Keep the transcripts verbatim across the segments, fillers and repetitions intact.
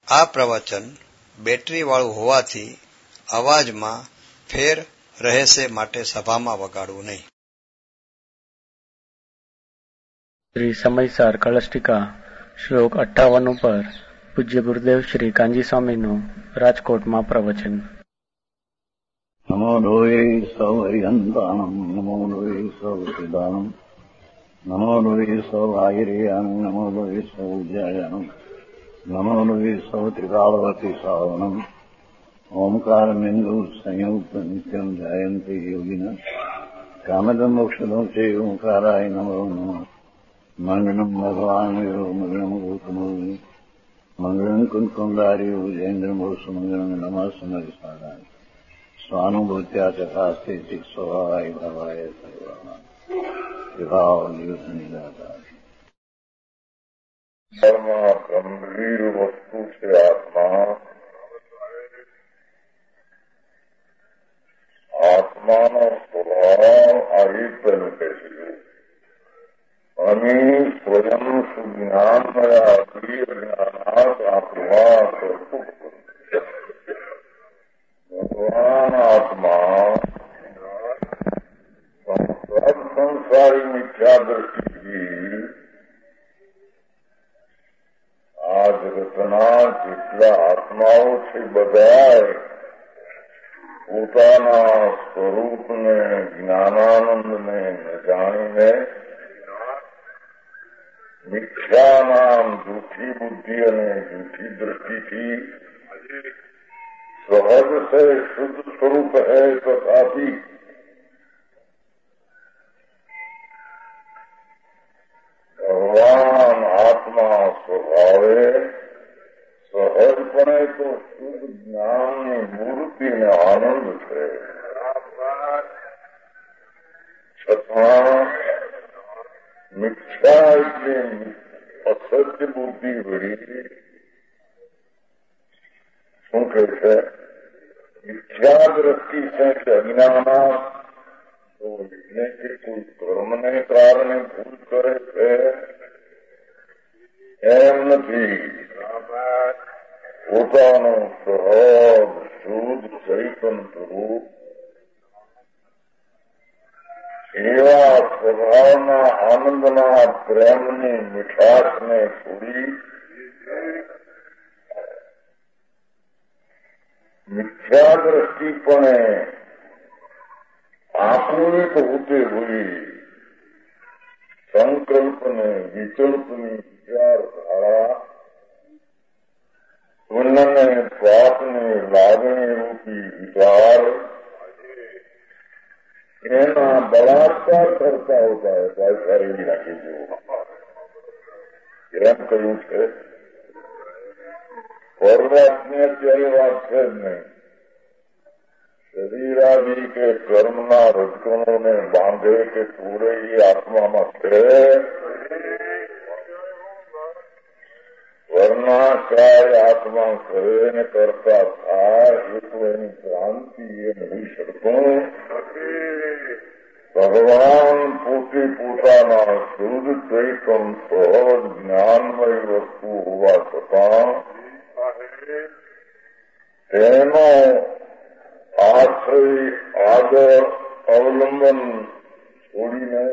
આ પ્રવચન બેટરીવાળું હોવાથી અવાજમાં ફેર રહેશે, માટે સભામાં વગાડવું નહીં. શ્રી સમયસાર કળશ ટીકા શ્લોક અઠ્ઠાવન ઉપર પૂજ્ય ગુરુદેવ શ્રી કાંજી સ્વામીનું રાજકોટમાં પ્રવચન. નમો લોહે સૌ હરિહંતાણમ, નમો લોહે સૌ સિદ્ધાનમ, નમો લોહે સૌ આયર્યાન, નમો લોહે સૌ જયાનમ, નમો લોહે સૌ ત્રિકાળવતી સાવનમ. ઓમકાર બિંદુ સંયુક્ત નિત્યમ જાયંતિ યોગિન કામદમ મોક્ષદો છે ઓંકારાય નમો નમઃ. મંગલમ ભગવાન વિરો મંગલમ ગૌતમોની મંગલમ કુંકુંદારી જૈન્દ્રમો સુમંગલમ નમઃ સમરિસારાય સ્વાનુભૂત્યા ચકાસ્તે ચિક સ્વભાવાય ભાવાય સર્વાના વિભાવ નિયુત નિરાકાર. ગંભીર વસ્તુ છે આત્મા. આત્માનો સ્વભાવ આ રીતે કહે છે અને સ્વયં સુજ્ઞાનમયા જ્ઞાનાત આત્મા ભગવાન આત્મા સંસારી મિથ્યા દ્રષ્ટિથી આ જગતના જેટલા આત્માઓ છે બધા પોતાના સ્વરૂપને જ્ઞાનાનંદને જાણીને મિથ્યાનામ જૂઠી બુદ્ધિ અને જૂઠી દ્રષ્ટિથી સહજ છે શુદ્ધ સ્વરૂપ હૈ તથાપી ભગવાન આત્મા સ્વભાવે સહજપણે તો શુદ્ધ જ્ઞાનની મૂર્તિ ને આનંદ છે, છતાં મિથ્યા એટલે અસત્ય બુદ્ધિ વળી શું કહે છે? મિથ્યા દ્રષ્ટિ છે કે અજ્ઞાના તો એટલે કે કોઈ કર્મને કારણે ભૂલ કરે છે એમ નથી. પોતાનો સહજ શુદ્ધ ચૈતન સ્વરૂપ એવા સ્વભાવના આનંદના પ્રેમની મીઠાશને છોડી મિથ્યા દ્રષ્ટિપણે આકુલિત હોતે हुई સંકલ્પને વિકલ્પની વિચારધારા પુણ્યને પાપને લાગણી રૂપી વિચાર એના બળાત્કાર કરતા હોતા હોય સારી નાખી જેવું એમ કહ્યું છે. પરમાત્મ્ય અત્યારે વાત છે જ નહીં. શરીરાદી કે કર્મના રજકણોને બાંધે કે તોડે એ આત્મામાં છે. વર્ણાશ્રાય આત્મા કરે ને કરતા થાય એ તો એની ક્રાંતિ એ નહીં શકતું. ભગવાન પોતે પોતાના શુદ્ધ ચૈતન સહજ જ્ઞાનમય વસ્તુ હોવા છતાં તેનો આશ્રય આદર અવલંબન છોડીને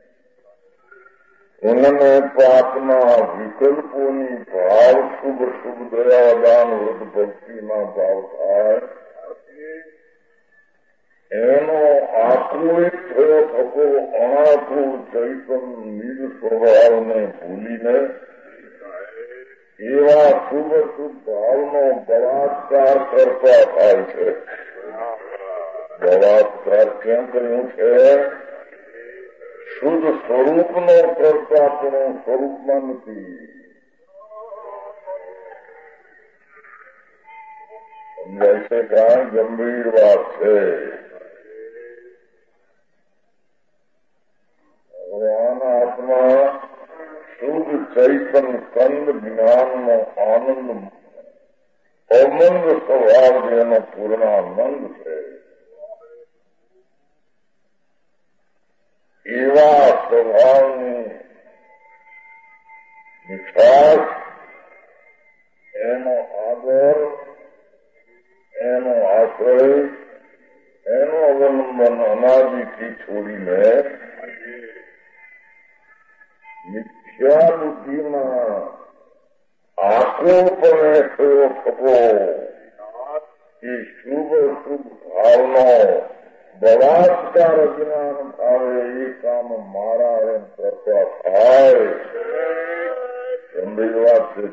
ઉનને પાપના વિકલ્પોની ભાવ શુભ શુભ દયાદાન વૃદ્ધ ભક્તિમાં ભાવ થાય એનો આકુલિત થયો થકો અણાકુળ ચૈતન નિજ સ્વભાવને ભૂલીને એવા શુભ શુભ ભાવનો બળાત્કાર કરતા થાય છે. બળાત્કાર કેમ કર્યું છે? શુદ્ધ સ્વરૂપનો કરતા પણ સ્વરૂપમાં નથી. સમજાય છે? કાંઈ ગંભીર વાત છે. ભગવાન આત્મા શુદ્ધ ચૈતન કંદ જ્ઞાનનો આનંદ અમંગ સ્વભાવ જેનો પૂર્ણાનંદ છે. એવા સ્વભાવની મીઠાશ એનો છોડીને મિથ્યા બુદ્ધિમાં આકુળપણે થયો થકો એ શુભ શુભ ભાવનો બળાત્કાર અજ્ઞાન ભાવે એ કામ મારા એમ કરતા થાય ગંભીર વાત છે.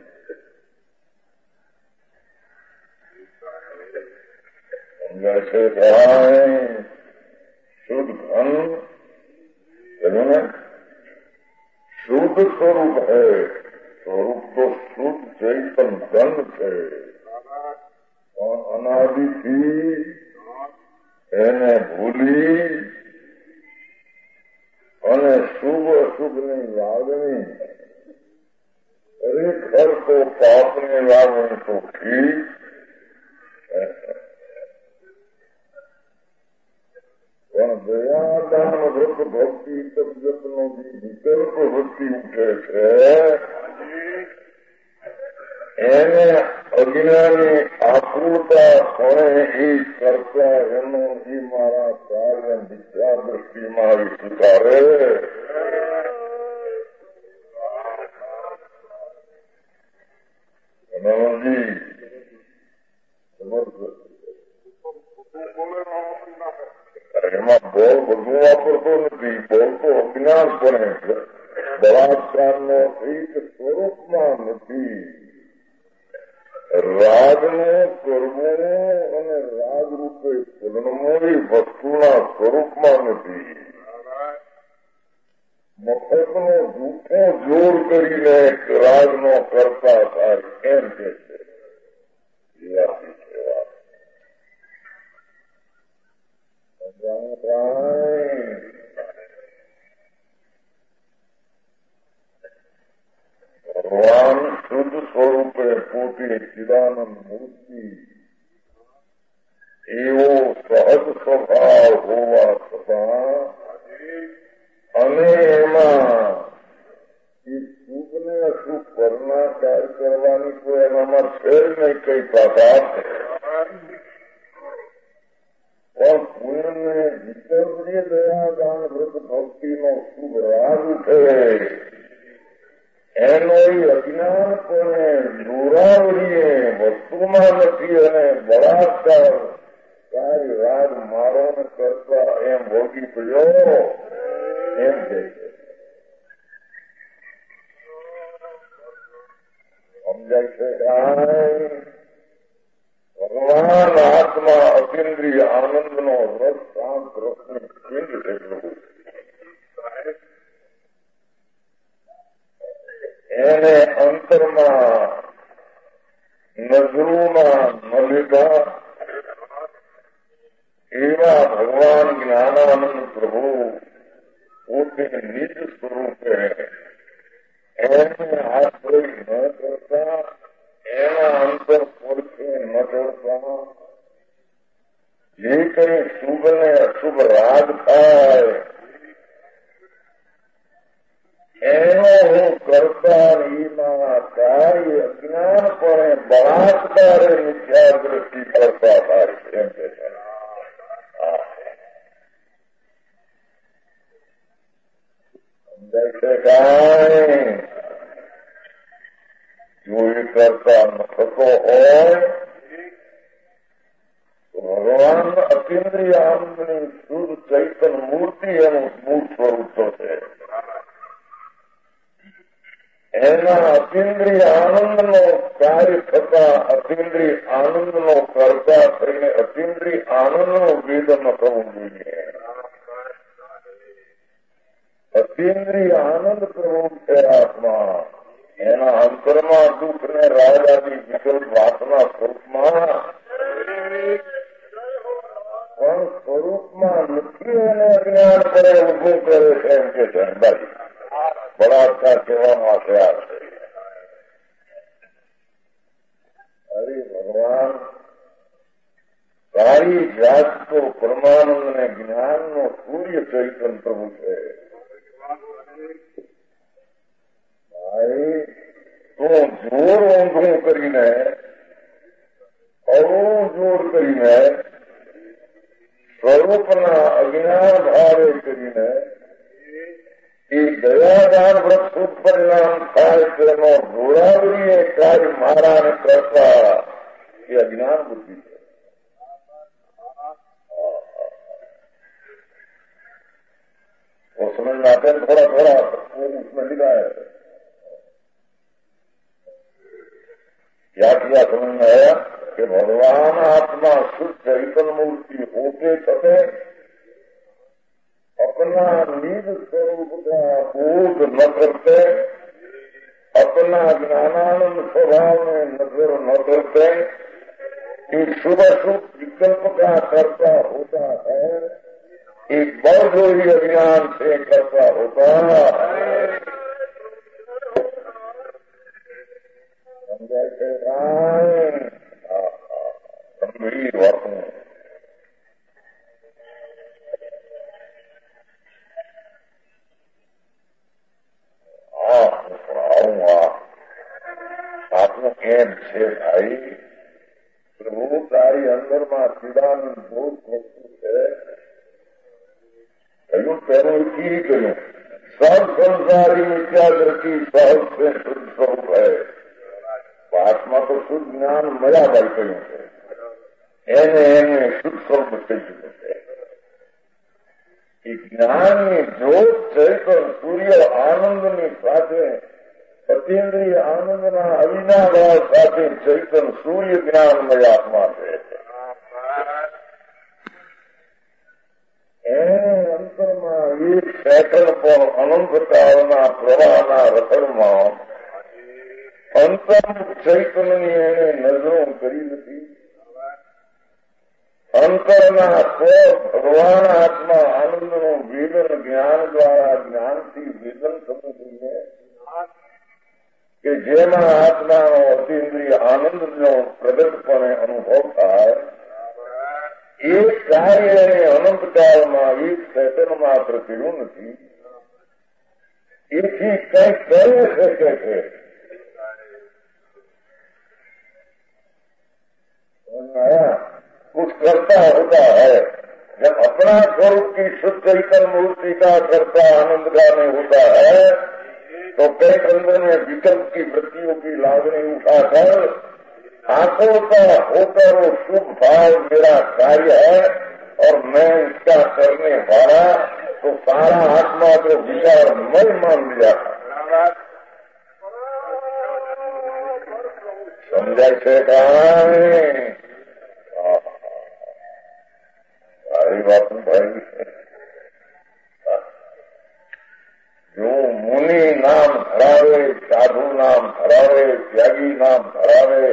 સમજાય છે કાંઈ શુદ્ધ ધન કહ્યું ને શુદ્ધ સ્વરૂપ હૈ. સ્વરૂપ તો શુદ્ધ ચૈતન ધન છે પણ અનાદિથી એને ભૂલી અને શુભ અશુભની લાગણી ખરેખર તો પાપની લાગણી તો ઠીક પણ દયાદાન વ્રત ભક્તિ તપજપનો જે વિકલ્પ વૃત્તિ ઉઠે છે એને અજ્ઞાની આકુળતા કોણે એ કરતા એનો એ મારા કાર્ય વિચાર દ્રષ્ટિમાં આવી સ્વીકારે. એમાં બોલ બધું વાપરતો નથી. બોલ તો અજ્ઞાનપણે બળાત્કારનો એક સ્વરૂપમાં નથી. રાગનો કરવો અને રાગરૂપે પૂર્ણમો એ વસ્તુના સ્વરૂપમાં નથી. મફતનો જૂઠો જોર કરીને રાગનો કરતા થાય એમ કે છે. ભગવાન શુદ્ધ સ્વરૂપે પોતે ચિદાનંદ મૂર્તિ એવો સહજ સ્વભાવ હોવા છતાં અને એમાં એ શુભ ને અશુભ વર્ણાકાર કરવાની કોઈ એનામાં છે નહીં કઈ તાકાત. પણ પુણ્યને વિતર્ય દયાદાન વ્રત ભક્તિનો શુભ રાગ ઉઠે એનો એ અજ્ઞાનપણે જોરાવડીએ વસ્તુમાં નથી અને બળાત્કાર સારી રાગ મારો ને કરતા એમ ભોગી પડ્યો એમ કે છે. સમજાય છે કાંઈ? ભગવાન આત્મા અતિન્દ્રિય આનંદનો રસ શાંત રસની પિંડ એટલું એને અંતરમાં નજરોમાં ન લીધા એવા ભગવાન જ્ઞાનાનંદ પ્રભુ પોતે નિજ સ્વરૂપે એને હાથ ધોઈ ન કરતા એના અંતર પડખે ન ચડતા જે કઈ શુભ ને અશુભ રાગ થાય એનો હું કરતા એમાં કાર્ય અજ્ઞાનપણે બળાત્કારે મિથ્યા દ્રષ્ટિ કરતા થાય એમ કે છે. સમજાય છે કાંઈ? જો એ કરતા ન થતો હોય તો ભગવાન અતિન્દ્રિય આનંદની શુદ્ધ ચૈતન મૂર્તિ એનું મૂળ સ્વરૂપ છે. એના અતિન્દ્રિય આનંદનો કાર્ય થતા અતિન્દ્રિય આનંદનો કરતા થઈને અતિન્દ્રિય આનંદનો ભેદ ન થવું જોઈએ. અતિન્દ્રિય આનંદ પ્રભુ છે આત્મા. એના અંતરમાં દુઃખ ને રાગ આદિ વિકલ્પ વાસના સ્વરૂપમાં પણ સ્વરૂપમાં નથી એને અજ્ઞાન કરે ઉભું કરે છે એમ કે છે. અંદાજી બળાત્કાર કહેવામાં આવ્યા છે. અરે ભગવાન સારી જાત તો પરમાનંદ ને જ્ઞાન નો સૂર્ય ચૈતન પ્રભુ છે. તું જોર ઊંધું કરીને અવળું જોર કરીને સ્વયં સ્વરૂપના અજ્ઞાન ભાવે કરીને એ દયાદાન વ્રત શુભ પરિણામ થાય તેનો ગોળાવરીએ કાર્ય મારાને કરતા એ અજ્ઞાન બુદ્ધિ છે. वो समझ में आते हैं थोड़ा थोड़ा वो उसमें लिखा है. क्या किया समझ में आया कि भगवान आत्मा शुद्ध चैतन्य मूर्ति होते छते अपना निज स्वरूप का बोध न करते, अपना ज्ञानानंद स्वभाव में नजर न करते, एक शुभ अशुभ विकल्प का कर्ता होता है, एक बौद्धोरी अभियान से करता होता है. समझे गंभीर बातों आप सुनाऊंगा आपको एम છે ભાઈ પ્રભુ તારી અંદરમાં ચિદાનંદ ભૂત વસ્તુ છે કહ્યું તેનું કી કહ્યું સબ સંસારી મિથ્યાદૃષ્ટિ સહજ से शुद्ध स्वरूप है. આત્મા તો શુદ્ધ જ્ઞાન મળ્યા ભાઈ કહ્યું છે એને એને શુદ્ધ સ્વરૂપ થઈ ચુક્યું છે. એ જ્ઞાનની જ્યોત ચૈતન સૂર્ય આનંદની સાથે અતિન્દ્રિય આનંદના અવિનાભાવ સાથે ચૈતન સૂર્ય જ્ઞાનમય આત્મા છે. એને અંતરમાં એક સેકન્ડ પણ અનંતકાળના પ્રવાહના રખડમાં અંતર્મુખ ચૈતન્યની એને નજરો કરી નથી. અંતરના સ્વ ભગવાન આત્મા આનંદનું વેદન જ્ઞાન દ્વારા જ્ઞાનથી વેદન થવું જોઈએ કે જેમાં આત્માનો અતિન્દ્રિય આનંદનો પ્રગટપણે અનુભવ થાય. એ કાર્ય એને અનંતકાળમાં એક સેકન્ડ માત્ર કર્યું નથી. એથી કંઈક કરી શકે છે. कुछ करता होता है. जब अपना स्वरूप की शुद्ध चैतन्य मूर्ति का करता आनंद का में होता है तो कई अंदर में विकल्प की वृत्तियों की लागनी उठाकर आकुलता होकर वो शुभ भाव मेरा कार्य है और मैं इसका करने वाला, तो सारा आत्मा को विचार मय मान लिया. समझाय છે કાંઈ સારી વાત ભાઈ. જો મુનિ નામ ધરાવે, સાધુ નામ ધરાવે, ત્યાગી નામ ધરાવે,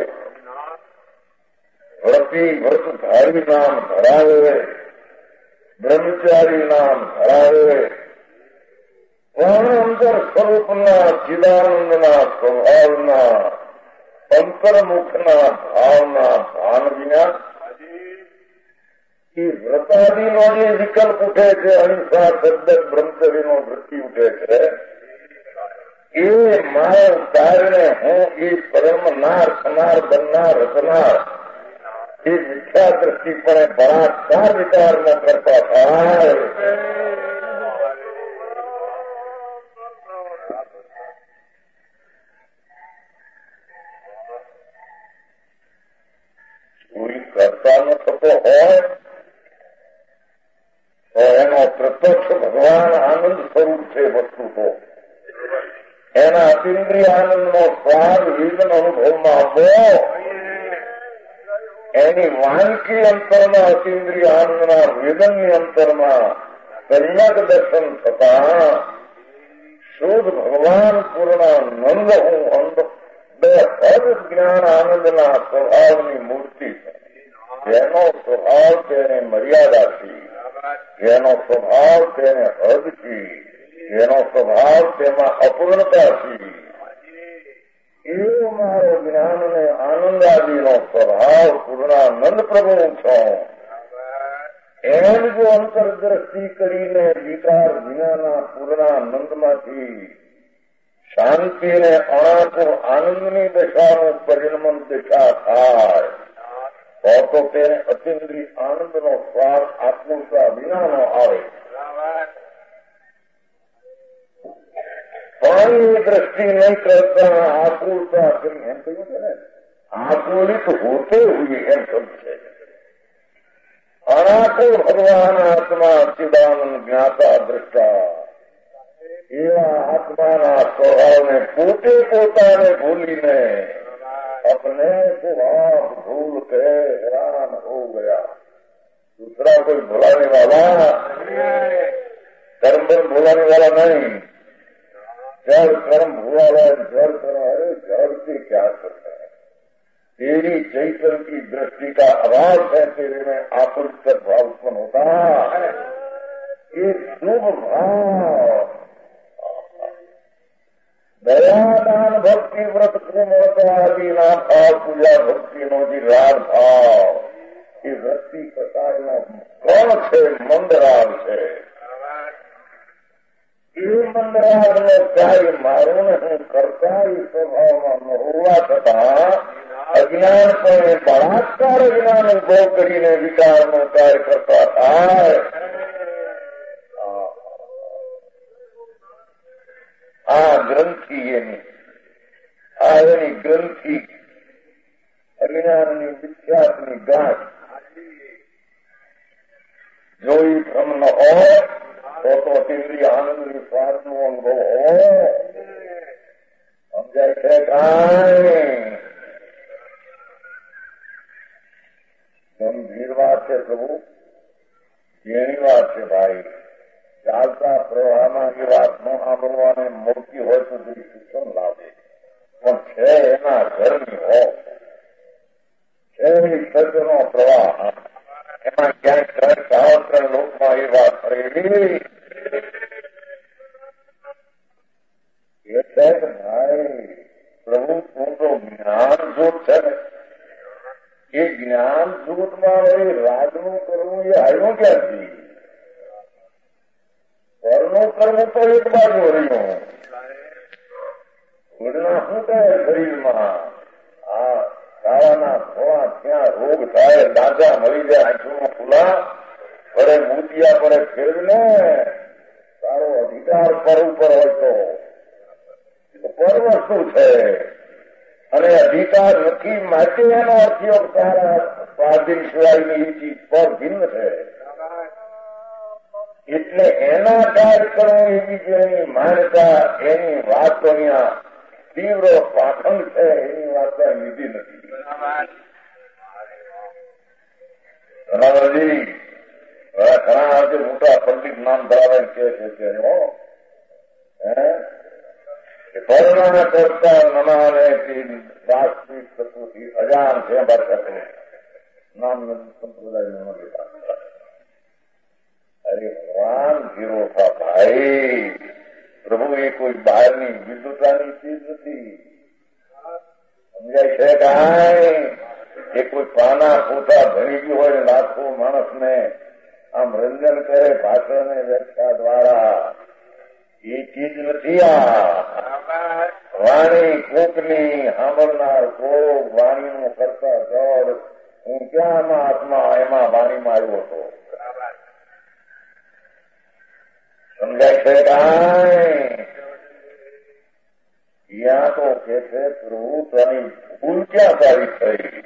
વ્રતિ વ્રતધારી નામ ધરાવે, બ્રહ્મચારી નામ ધરાવે, પણ અંતર સ્વરૂપના ચિદાનંદના સ્વભાવના અંતર્મુખના ભાવના ભાન વિના એ વ્રતાદિનો જે વિકલ્પ ઉઠે છે, અહિંસા શબ્દ બ્રહ્મચર્યનો વૃત્તિ ઉઠે છે, એ મારે ઉતારીને હું એ પરમનાર થનાર બનનાર રચનાર એ મિથ્યા દ્રષ્ટિપણે બળાત્કાર વિચાર ન કરતા થાય. કરતા ન થતો હોય તો એનો પ્રત્યક્ષ ભગવાન આનંદ સ્વરૂપ છે. વસ્તુ તો એના અતિન્દ્રિય આનંદનો સ્વાદ વેદન અનુભવમાં આવવો, એની વાંકી અંતરમાં અતિન્દ્રિય આનંદના વેદનની અંતરમાં કલ્યાક દર્શન થતા શુદ્ધ ભગવાન પૂર્ણાનંદ હું અંત બે હદ જ્ઞાન આનંદના સ્વભાવની મૂર્તિ છે. જેનો સ્વભાવ તેને મર્યાદાથી, જેનો સ્વભાવ તેને હદથી, જેનો સ્વભાવ તેમાં અપૂર્ણતાથી, એવો મારો જ્ઞાન અને આનંદ આદિનો સ્વભાવ પૂર્ણાનંદ પ્રભુ છો. એમ જો અંતરદ્રષ્ટિ કરીને વિકાર વિનાના પૂર્ણાનંદમાંથી શાંતિને અણાકુર આનંદની દશાનું પરિણમન દિશા થાય તો તો તેને અતિન્દ્રિય આનંદનો સ્વાદ આત્મતા વિનાનો આવે. પણ એ દ્રષ્ટિ નહીં કરતા આકુલતા એમ કહ્યું છે ને, આકુલિત હોતે હુએ એમ સમજે. અનાકુલ ભગવાન આત્મા ચિદાનંદ જ્ઞાતા દ્રષ્ટા એવા આત્માના સ્વભાવને પોતે પોતાને ભૂલીને अपने को आप भूल के हैरान हो गया. दूसरा कोई भुलाने वाला कर्म पर भुलाने वाला नहीं. जड़ कर्म भुला है, जड़ कर्म है, जड़ से क्या करता है. तेरी चैतन्य की दृष्टि का अभाव है, तेरे में आकुलित भाव उत्पन्न होता. ये शुभ भाव दयादान भक्ति व्रत कुमता आदि ना भाव पूजा भक्ति नो जी राग भाव એ વૃત્તિ પ્રકારનો કોણ છે? મંદરાગ છે. એ મંદરાગનો કાર્ય મારું ને હું કરતા એ સ્વભાવમાં ન હોવા છતાં અજ્ઞાનપણે બળાત્કાર અજ્ઞાન ઉભો કરીને વિકારનો કાર્ય કરતા થાય. આ ગ્રંથિ એની આ એની ગ્રંથિ અજ્ઞાનની વિખ્યાતની ગાંઠ જો એ ભ્રમ ન હોય તો તો તેવી આનંદની સ્વાદનો અનુભવ હોય. સમજાય છે કાંઈ? ગંભીર વાત છે પ્રભુ, જેની વાત છે ભાઈ. ચાલતા પ્રવાહમાં એ વાત ન સાંભળવાને મોટી હોય તો જરી શિક્ષણ લાવે, પણ છે એના ઘરની હો છે એ સજ્જનો પ્રવાહ. એમાં ક્યાંક સાવત્ર લોકમાં એ વાત કરેલી એટલે ભાઈ પ્રભુ તું તો જ્ઞાન જોત છે ને, એ જ્ઞાન જોતમાં રાજનું કરવું એ આવ્યું ક્યાંથી? પરનું કરવું તો એક બાજુ રહ્યું. ઘોડના શું કહે શરીરમાં? આ ખાવાના ખોવા ત્યાં રોગ થાય, દાદા મળી જાય, આંખોમાં ખુલ્લા પડે, મૂતિયા પડે, ફેરવીને તારો અધિકાર પર ઉપર હોય તો પર વસ્તુ છે. અને અધિકાર નથી માટે એનો અર્થયોગ તારા સ્વાધીન સિવાયની એ ચીજ પર ભિન્ન છે. એટલે એના કાર્ય કરવું એવી જે એની માન્યતા, એની વાત તો અહીંયા તીવ્ર પાખંડ છે, એની વાત લીધી નથી. ઘણાજી ઘણા આજે મોટા પંડિત નામ ધરાવે કે છે પરણા કરતા નમાને વાસ્તવિક તત્વથી અજાણ છે. બાળકો નામ સંપ્રદાય ન લેતા. અરે ભગવાન જીરો થા ભાઈ. પ્રભુ એ કોઈ બહારની વિદ્વતાની ચીજ નથી. સમજાય છે કાંઈ? એ કોઈ પાના પોતા ભણી ગયું હોય લાખો માણસને આમ રંજન કરે ભાષણ વ્યાખ્યા દ્વારા, એ ચીજ નથી. આ વાણી કોકની સાંભળનાર કોક વાણીનું કરતા જળ હું ક્યાં આત્મા એમાં વાણીમાં આવ્યો હતો. સમજાય છે કાંઈ? ત્યાં તો કે છે પ્રભુ તની ભૂલ ક્યાં સારી થઈ?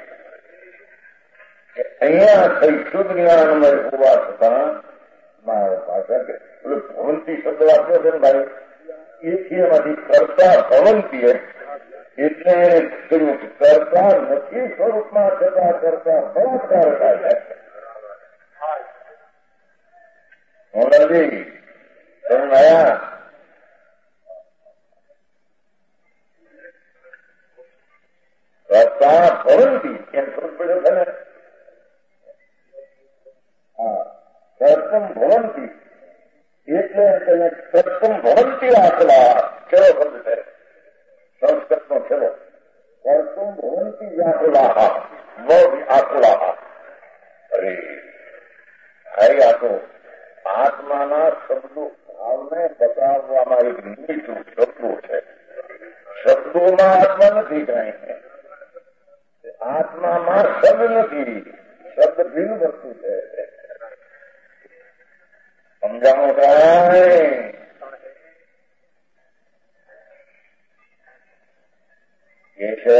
અહીંયા થઈ શુદ્ધ જ્ઞાનમય હોવા છતાં મારા ભાષા કે ભવંતી શબ્દ વાપર્યો છે ને ભાઈ, એથી એમાંથી કરતા ભવંતી એટલે કહ્યું કે કરતા નથી સ્વરૂપમાં છતાં કરતા બળાત્કાર થાય. મોરારજી તમે આયા કરતા ભવંતી એમ સમજ પડ્યો છે ને? હા, કર્તમ ભવંતી એટલે તેને કર્તમ ભવંતી આકલા છેલ્લો શબ્દ છે સંસ્કૃતનો છેલ્લો. કર્તમ ભવંતી વ્યાકુલા આકુલા. અરે ભાઈ, આ તો આત્માના શબ્દો ભાવને બતાવવામાં એક નીચું શબ્દો છે. શબ્દોમાં આત્મા નથી કાંઈ. આત્મામાં શબ્દ નથી, શબ્દ ભીન વસ્તુ છે. સમજાણું કાંઈ? એ છે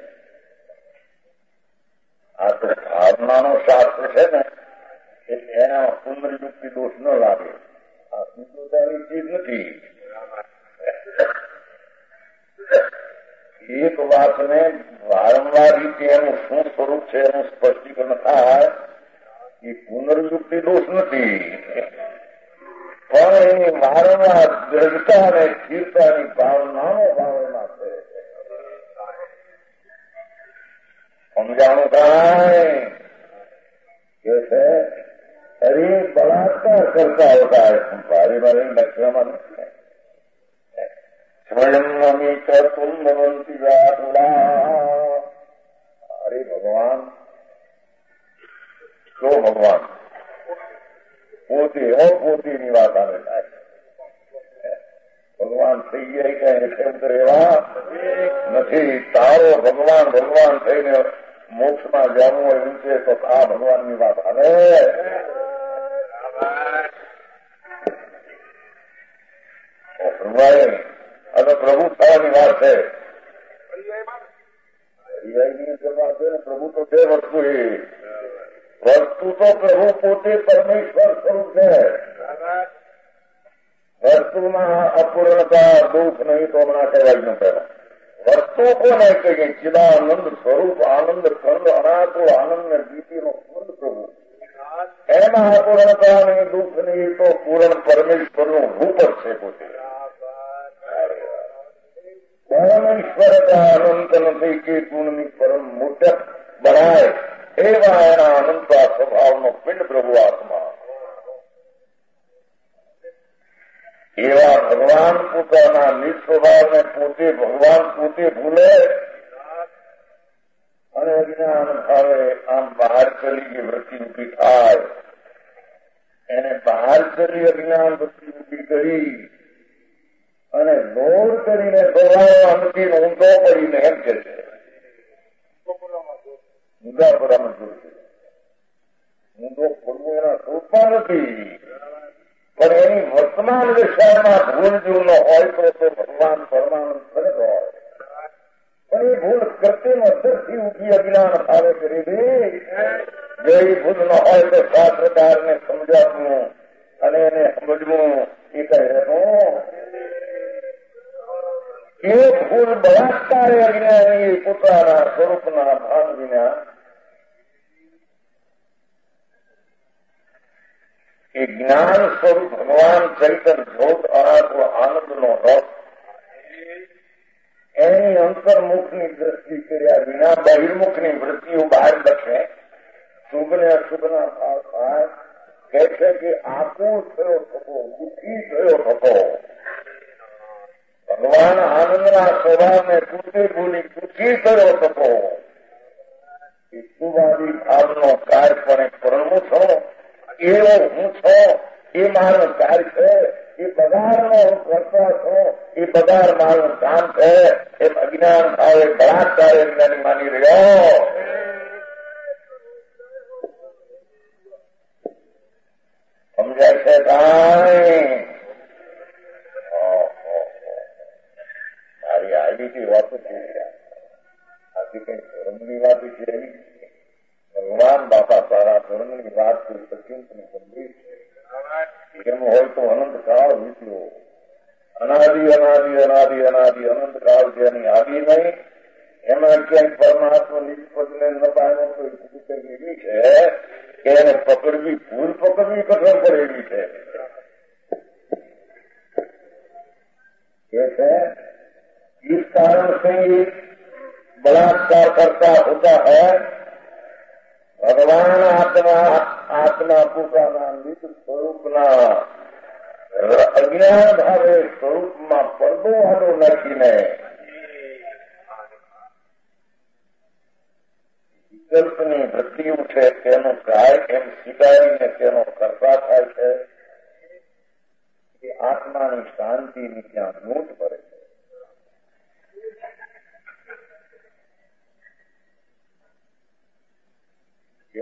આ તો ભાવનાનો શાસ્ત્ર છે ને, એટલે એના પુનર્યુક્તિ દોષ ન લાગે. આ શુદ્ધતાની ચીજ નથી. એક વાતને વારંવાર રીતે એનું શું સ્વરૂપ છે એનું સ્પષ્ટીકરણ થાય એ પુનર્યુક્તિ દોષ નથી, પણ એની વારંવાર દ્રઢતા અને સ્થિરતાની ભાવનાનો ભાવના છે. સમજાણું કાંઈ? કે છે અરે બળાત્કાર કરતા હોતા है भारी भारी लक्ष्यમાં નથી. સ્વયં અમિત તુંદવંતી વ્યાકુલા. અરે ભગવાન, જો ભગવાન પોતે અપોતીની વાત આવે થાય. ભગવાન થઈ જાય કે એમ રહેવા નથી. તારો ભગવાન ભગવાન થઈને મોક્ષમાં જવું હોય ઊંચે તો આ ભગવાનની વાત આવે. હવે પ્રભુ થવાની વાત છે. પ્રભુ તો બે વસ્તુ એ વસ્તુ તો પ્રભુ પોતે પરમેશ્વર સ્વરૂપ છે. વસ્તુમાં અપૂર્ણતા દુઃખ નહીં તો હમણાં કહેવાય ન પહેલા. વસ્તુ કોને કહીએ? ચિદાનંદ સ્વરૂપ આનંદ કંદ અનાકુળ આનંદ ને ગીતીનો સ્કંદ પ્રભુ. એમાં અપૂર્ણતા નહીં દુઃખ નહીં તો પૂર્ણ પરમેશ્વરનું રૂપ જ છે પોતે. પરમેશ્વર અનંત નથી કે ગુણની પરમ મૂર્ત બનાય એવા એના અનંતા સ્વભાવનો પિંડ પ્રભુ આત્મા. એવા ભગવાન પોતાના નિસ્વભાવને પોતે ભગવાન પોતે ભૂલે અને અજ્ઞાન ભાવે આમ બહાર ચલી ગઈ વૃત્તિ ઉભી થાય. એને બહાર ચલી અજ્ઞાન વૃત્તિ ઉભી કરી અને લોડ કરીને ભગવાન નથી ઊંધો પડીને એમ કે છે મુદ્દાપરામાં જોયું છે. ઊંધો પડવું એના સ્વરૂપમાં નથી, પણ એની વર્તમાન વિષયમાં ભૂલ જો ન હોય તો તો ભગવાન પરમાનંદ ફરજ હોય. પણ એ ભૂલ કૃત્રિમ અસરથી ઉઠી અજ્ઞાન ભાવે કરી દે. જો એ ભૂલ ન હોય તો શાસ્ત્રકારને સમજાવવું અને એને સમજવું એ કઈ રહેતું. એ ભૂલ બળાત્કારે અજ્ઞાની પોતાના સ્વરૂપના ભાન વિના એ જ્ઞાન સ્વરૂપ ભગવાન ચૈતન જ્યોત અનાત્મ આનંદનો રસ એની અંતર્મુખની દ્રષ્ટિ કર્યા વિના બહિર્મુખની વૃત્તિઓ બહાર લખે. શુભ ને અશુભના ભાવ થાય. કહે છે કે આકુળ થયો થતો, દુઃખી થયો થતો. ભગવાન આનંદના સ્વભાવને તૂટે ભૂલી દુઃખી થયો થતો. એ શુભાદી ભાવનો કાર્ય પણ પરણવું છો એવો હું છો. એ મારું કાર્ય છે. એ બગાડનો હું કરતા છું. એ બગાડ મારું કામ છે. એ અજ્ઞાન ભાવે બળાત્કાર જ્ઞાની માની રહ્યો. સમજાય છે કાંઈ? મારી આવી વાતો છે આથી કઈ ધર્મની વાત છે. ભગવાન બાપા તારા ધર્મની વાત કોઈ અત્યંતની ગંભીર છે. એમ હોય તો અનંત કાળ વીત્યો. અનાદિ અનાદિ અનાદિ અનાદિ અનંત કાળ જેની આદિ નહીં એમાં ક્યાંક પરમાત્મા નિષ્પદને ન પામ્યો તો કઈ એવી છે કે એને પકડવી ભૂલ પકડવી કઠણ પડે એવી છે. इस कारण से बलात्कार करता होता है. भगवान आत्मा आत्मा પોતાના નિજ સ્વરૂપના અજ્ઞાન ભાવે સ્વરૂપમાં પડદો આડો નાખીને વિકલ્પની વૃત્તિ ઉઠે તેનો કાર્ય એમ સ્વીકારીને તેનો કરતા થાય છે. એ આત્માની શાંતિની ત્યાં નોટ કરે છે.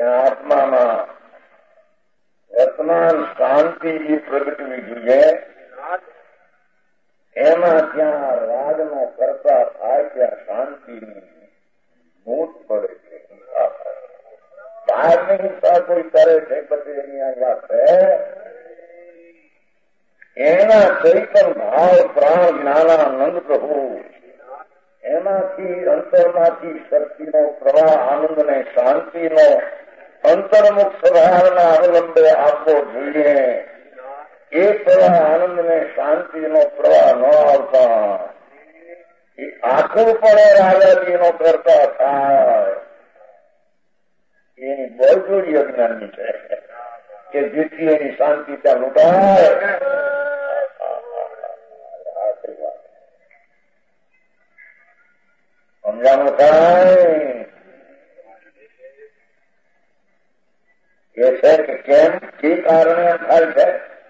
ત્યાં આત્મામાં વર્તમાન શાંતિ જે પ્રગટવી જોઈએ એમાં ત્યાં રાગનો કરતા થાય ત્યાં શાંતિની મૂત પડે છે. બહારની હિંસા કોઈ કરે છે પછી એની આ વાત છે. એના ચૈતન ભાવ પ્રાણ જ્ઞાનાનંદ પ્રભુ એમાંથી અંતરમાંથી શક્તિનો પ્રવાહ આનંદ ને શાંતિનો અંતર્મુખ સ્વભાવના અવલંબે આપવો જોઈએ. એ પ્રવાહ આનંદ ને શાંતિનો પ્રવાહ ન આવતા એ આખું પણ રાજાજીનો કરતા થાય એની બળજોડી અજ્ઞાનની છે કે જેથી એની શાંતિ ત્યાં લૂંટાય. સમજાણું થાય એ છે કે કેમ કે કારણે થાય છે.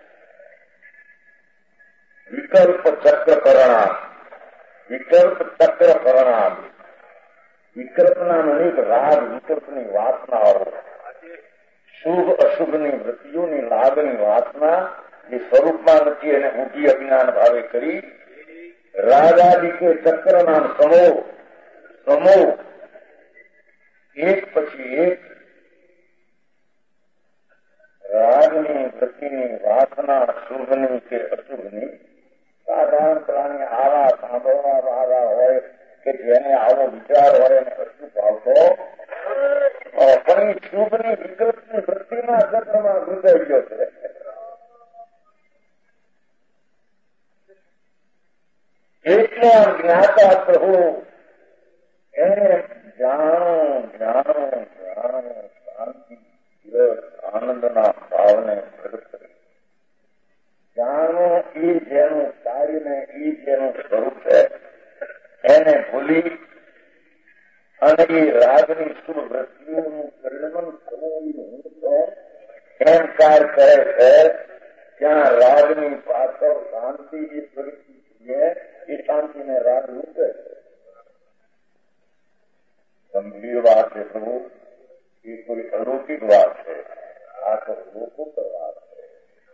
વિકલ્પ ચક્ર કરણામ વિકલ્પ ચક્ર કરણામ વિકલ્પના અનેક રાગ વિકલ્પની વાસનાઓ શુભ અશુભની વૃત્તિઓની લાભની વાસના જે સ્વરૂપમાં નથી એને ઊંધી અજ્ઞાન ભાવે કરી રાગાદિ કે ચક્ર નામ સમૂહ સમૂહ એક પછી એક રાગની વૃત્તિની વાસના શુભની કે અશુભની સાધારણ પ્રાણી આવા સાંભળવા વાળા હોય કે જેને આવો વિચાર હોય અને અશુભ આવતો પણ એ શુભની વિકલ્પની વૃત્તિના ચક્રમાં ગુંજાઈ ગયો છે. એટલે જ્ઞાતા પ્રભુ એને જાણો જાણો જાણો શાંતિ આનંદના ભાવને પ્રગટ કરી જાણો એ જેનું કાર્ય ને એ જેનું સ્વરૂપ છે એને ભૂલી અને એ રાગની શુભ વૃત્તિઓનું પરિણમન થવું એમ કાર કરે છે. ત્યાં રાગની પાછળ શાંતિ જે પ્રગતિ છે એ શાંતિને રાગ લૂંટે છે. ગંભીર વાત છે પ્રભુ, એ કોઈ અલૌકિક વાત છે, આ તો લોકોત્તર વાત છે.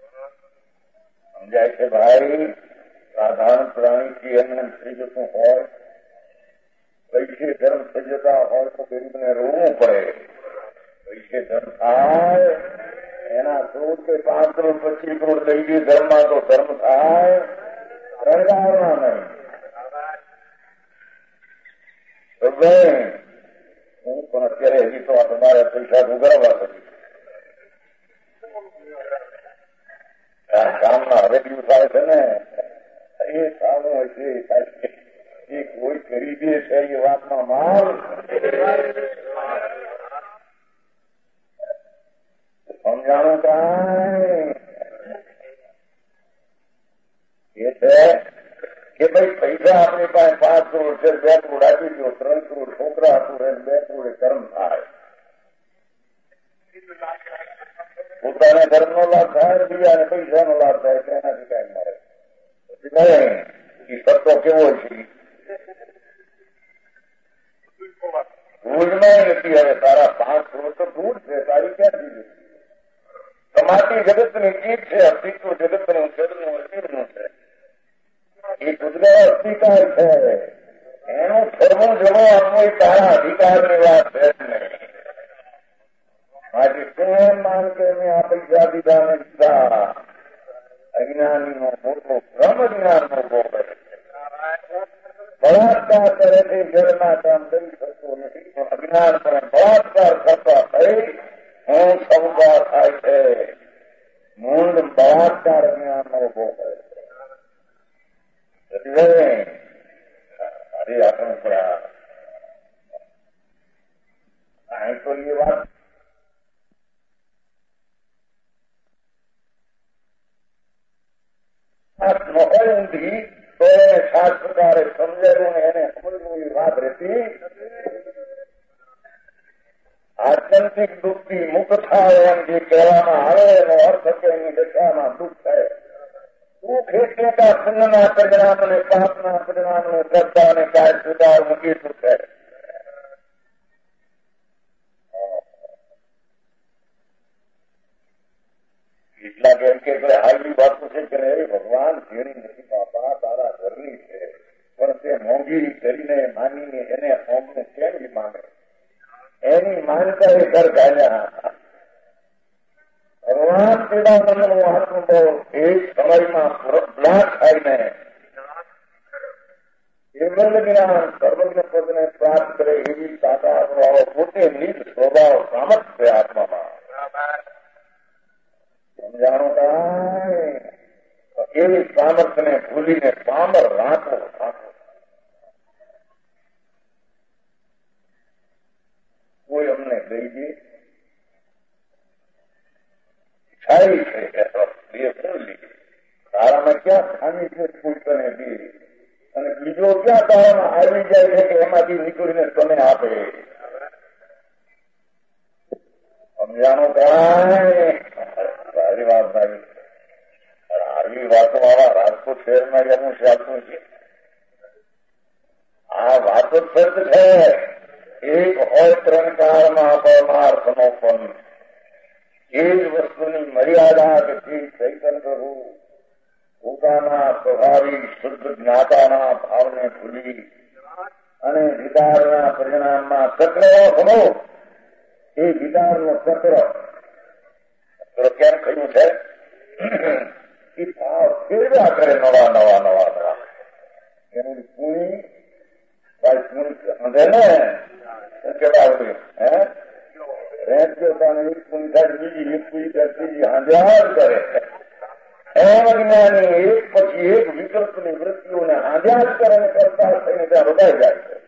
સમજાય છે ભાઈ? સાધારણ પ્રાણીથી એમને થઈ જતું હોય, પૈસે ધર્મ થઈ જતા હોય તો ગરીબને રોવું પડે. પૈસે ધર્મ થાય એના કરોડ કે પાંચ કરોડ પચીસ કરોડ લઈ ગઈ ધર્મમાં તો ધર્મ થાય સરકારમાં નહીં. હું પણ અત્યારે હજી તો તમારે પૈસા ઉગાડવા પડી કામના હવે દિવસ થાય છે ને એ કામો હશે એ કોઈ ખરીદે છે એ વાતમાં માલ સમજાણું કાંઈ એ છે કે ભાઈ પૈસા આપણી પાસે પાંચ કરોડ છે, બે કરોડ આપી દો, ત્રણ કરોડ છોકરા આપું બે કરોડ કર્મ થાય. પોતાને ધર્મ નો લાભ થાય, બીજાને પૈસા નો લાભ થાય, તેનાથી કઈ મળે નહીં. એ સત્તો કેવો છે ભૂલમાં નથી. હવે તારા પાંચ કરોડ તો ભૂલ છે, તારી ક્યાંથી તમારી જગતની ચીજ છે, અસ્તિત્વ જગતનું જગતનું અસ્તિત્વનું છે. એ કુદરત અધિકાર છે, એનું ફરવું જવું આપવું તારા અધિકારની વાત છે નહીં. આજે કેમ માન કે મેં આ પૈસા દીધા ને દીધા અજ્ઞાનીનો મોટો ભ્રમ જ્ઞાનનો ઉભો કરે છે. બળાત્કાર કરે છે, ઘરના કામ કરી શકતો નથી, પણ અજ્ઞાન કરે બળાત્કાર કરતા થઈ હું સંભાર થાય છે. મૂળ બળાત્કાર જ્ઞાનનો ઉભો કરે છે. અરે આપણે અહીં તો એ વાત ન હોય ઊંધી તો એને ખાસ પ્રકારે સમજેલું ને એને સમજવું એ વાત રહેતી. આત્યંતિક દુઃખથી મુક્ત થાય એમ જે કહેવામાં આવે એનો અર્થ કે એની દશામાં દુઃખ થાય. દુઃખ એટલે કે પુણ્યના પરિણામ અને પાપના પરિણામનું કરતા અને કાય સુધાર મૂકી છે. ભગવાન ઝીણી નથી બાપા, તારા ઘરની છે, પણ તે મોંઘી કરીને માનીને એને મોંઘું કેમ માને? એની માનતા એ ઘર ગાલ્યા. ભગવાન પીડાનંદનું આત્મબોધ એક સમયમાં બ્લાક થઈને કેવલ જ્ઞાન સર્વજ્ઞ પદને પ્રાપ્ત કરે એવી તાકાત વાળો પોતે નિજ સ્વભાવ સામર્થ્ય આત્મામાં સમજાણું કાંઈ એવી સામર્થ્યને ભૂલીને પામર રાખો રાખો. કોઈ અમને દઈ દે સારી છે એ ભૂલી તારામાં ક્યાં ખામી છે કોઈ તને દે અને બીજો ક્યાં તારામાં આવી જાય છે કે એમાંથી નીકળીને તને આપે. સમજાણું કાંઈ સારી વાત ભાઈ. આવી વાતો આવા રાજકોટ શહેરમાં એનું ચાલતું છે. આ વાતો સત્ય છે. એક હોય ત્રણ કાળમાં પરમાર્થનો પણ એ જ વસ્તુની મર્યાદા કે ચૈતન્ય પ્રભુ પોતાના સ્વાભાવિક શુદ્ધ જ્ઞાતાના ભાવને ભૂલી અને વિચારના પરિણામમાં ચક્રનો સમો એ વિચારનો ચક્ર કેમ કહ્યું છે એ ભાવ ફેરવ્યા કરે નવા નવા નવા નવા. એનું પૂરી ભાઈ પૂરી સમજે ને કેવા હે રેત જોતાને એક પૂરી થાય બીજી એક પૂરી થાય ત્રીજી હાંધ્યા કરે. એમ જ્ઞાની એક પછી એક વિકલ્પની વૃત્તિઓને હાંધ્યા કરે અને કરતા થઈને ત્યાં રોકાઈ જાય છે.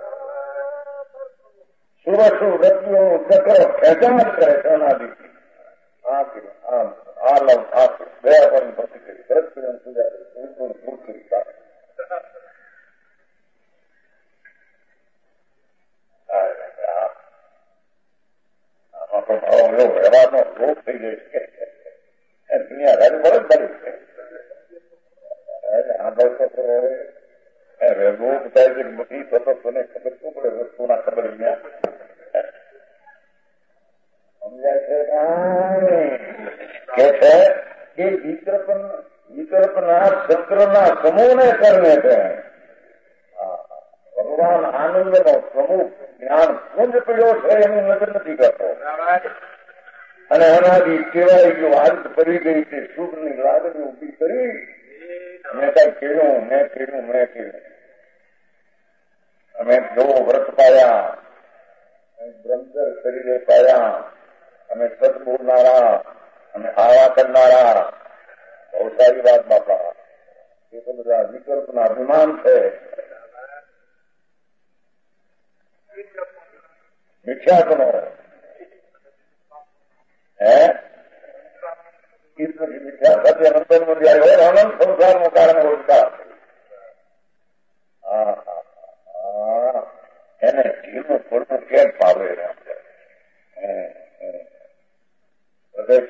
સુરસુ વૃત્તિઓનું ચક્ર ખેંચાણ કરે છે અનાદિથી. આ કર્યું આમ આ લવ આ ગયા પણ ભક્તિ કરી ભરત કર્યું પૂજા કરી પૂરું પૂર કરી આમાં તો ભાવ એવો વ્યવહારનો રોગ થઈ જાય છે. દુનિયા રાજ બળ જ બની છે. સાંભળતો તો રોગ થાય છે બધી સતત તને ખબર શું પડે વસ્તુના ખબર અહીંયા સમજાય છે કે છે કે વિકલ્પન વિકલ્પના ચક્રના સમૂહને કરને છે. ભગવાન આનંદનો સમૂહ જ્ઞાન પુંજ પડ્યો છે એની નજર નથી કરતો અને એનાથી કેવાય ગયું આદત પડી ગઈ છે. સુખની લાગણી ઉભી કરી મેં કઈ કેળું મેં કેળું મેં કેળું અમે જો વ્રત પાયા બ્રહ્મચર શરીરે પાયા અમે સત બોલનારા અમે આવા કરનારા બહુ સારી વાત બાપા. એ તો બધા વિકલ્પના અભિમાન છે. મિથ્યાત્વનો હે મિથ્યા સત્ય નંતર માંથી આવ્યો હોય અનંત સંસારનું કારણ રોજગાર. હા હા એને ઘીનું પડવું કેમ પાવે પ્રદેશ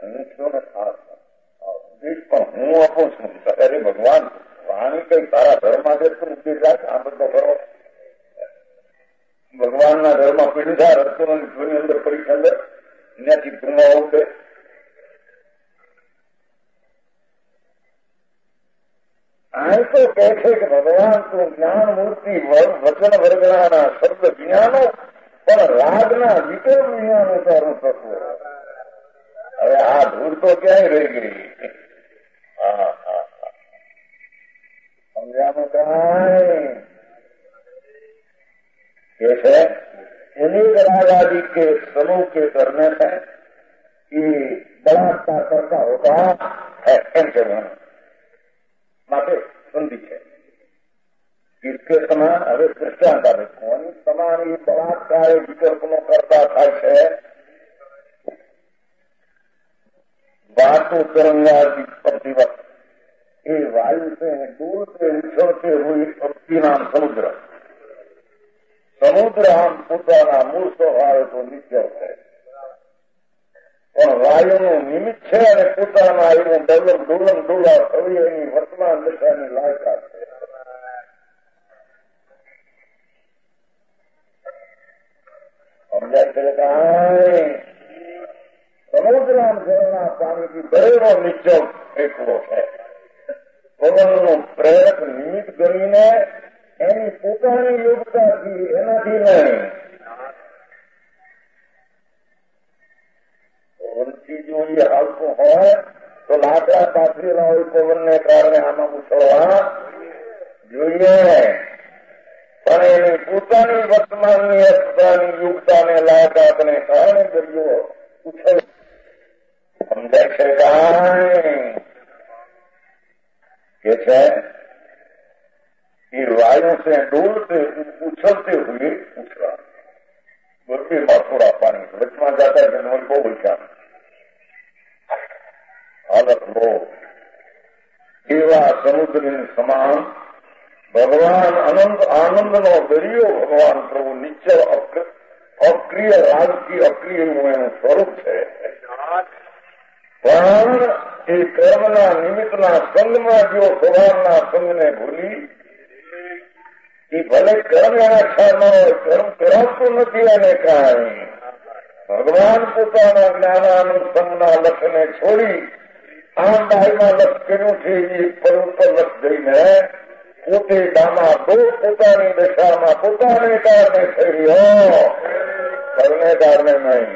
પણ હું આપું છું. અરે ભગવાન વાણી કઈ તારા ઘરમાં છે શું ઉપદેશ રાખ આ બધો કરો. ભગવાનના ઘરમાં પીડીધા રસ્તોની જોની અંદર પરીક્ષા અંદર ત્યાંથી પૂર્ણ ઉઠે. આ તો કહે છે કે ભગવાન તું જ્ઞાન મૂર્તિ વચન વર્ગના શબ્દ જ્ઞાનો પણ રાગના વિકલ્પ જ્ઞાનો તારું તત્વ. હવે આ ધૂળ તો ક્યાંય રહી ગઈ. હા હા સમજામાં કાંઈ ये है अनेक राग आदि के समूह के करने से ये बलात्कार करता होता है एम के माते संधि है. इसके समान હવે દૃષ્ટાંત આવે કોની સમાન એ બળાત્કાર વિકલ્પનો કરતા થાય છે. वातु तरंगादि प्रतिवत ये वायु से डूलते उछलते हुए भक्ति नाम समुद्र. સમુદ્ર આમ પોતાના મૂળ સ્વભાવે તો નિત્ય છે પણ વાયુનું નિમિત્ત છે અને પોતાના એવું ડલમ ડોલમ ડોલા થવી એની વર્તમાન દશાની લાયકાત છે. સમજાય છે કાંઈ સમુદ્ર આમ જળના પાણીથી ભરેલો નિશ્ચલ એકલો છે. પવનનું પ્રેરક નિમિત્ત ગણીને એની પોતાની યોગ્યતાથી એનાથી નહીં. પવનથી જો એ હાલતું હોય તો લાકડા પાથરેલા હોય પવનને કારણે આમાં ઉછળવા જોઈએ, પણ એની પોતાની વર્તમાનની અસ્ત્રાની યુક્તાને લાયકાતને કારણે દરિયો ઉછળ. સમજાય છે કાંઈ કે છે ये वायु से डोलते उछलते हुए उछला बर्फी में थोड़ा पानी वचमा जाता है जनवरी को बोलता हालत लो एवा समुद्र સમાન ભગવાન અનંત આનંદનો દરિયો ભગવાન પ્રભુ નિશ્ચય અક્રિય રાજકીય અક્રિયનું એનું સ્વરૂપ છે. પણ એ કર્મના નિમિત્તના સંગમાં જો સ્વભાવના સંગને ભૂલી એ ભલે કર્મ એના ખ્યાલમાં હોય, કર્મ કરાવતું નથી અને કાંઈ ભગવાન પોતાના જ્ઞાનાનું સંગના લક્ષને છોડી આમ ડાયમાં લક્ષ કર્યું છે એ પર ઉપર લક્ષ જઈને પોતે ડામા દો પોતાની દશામાં પોતાને કારણે થઈ રહ્યો, કરને કારણે નહીં.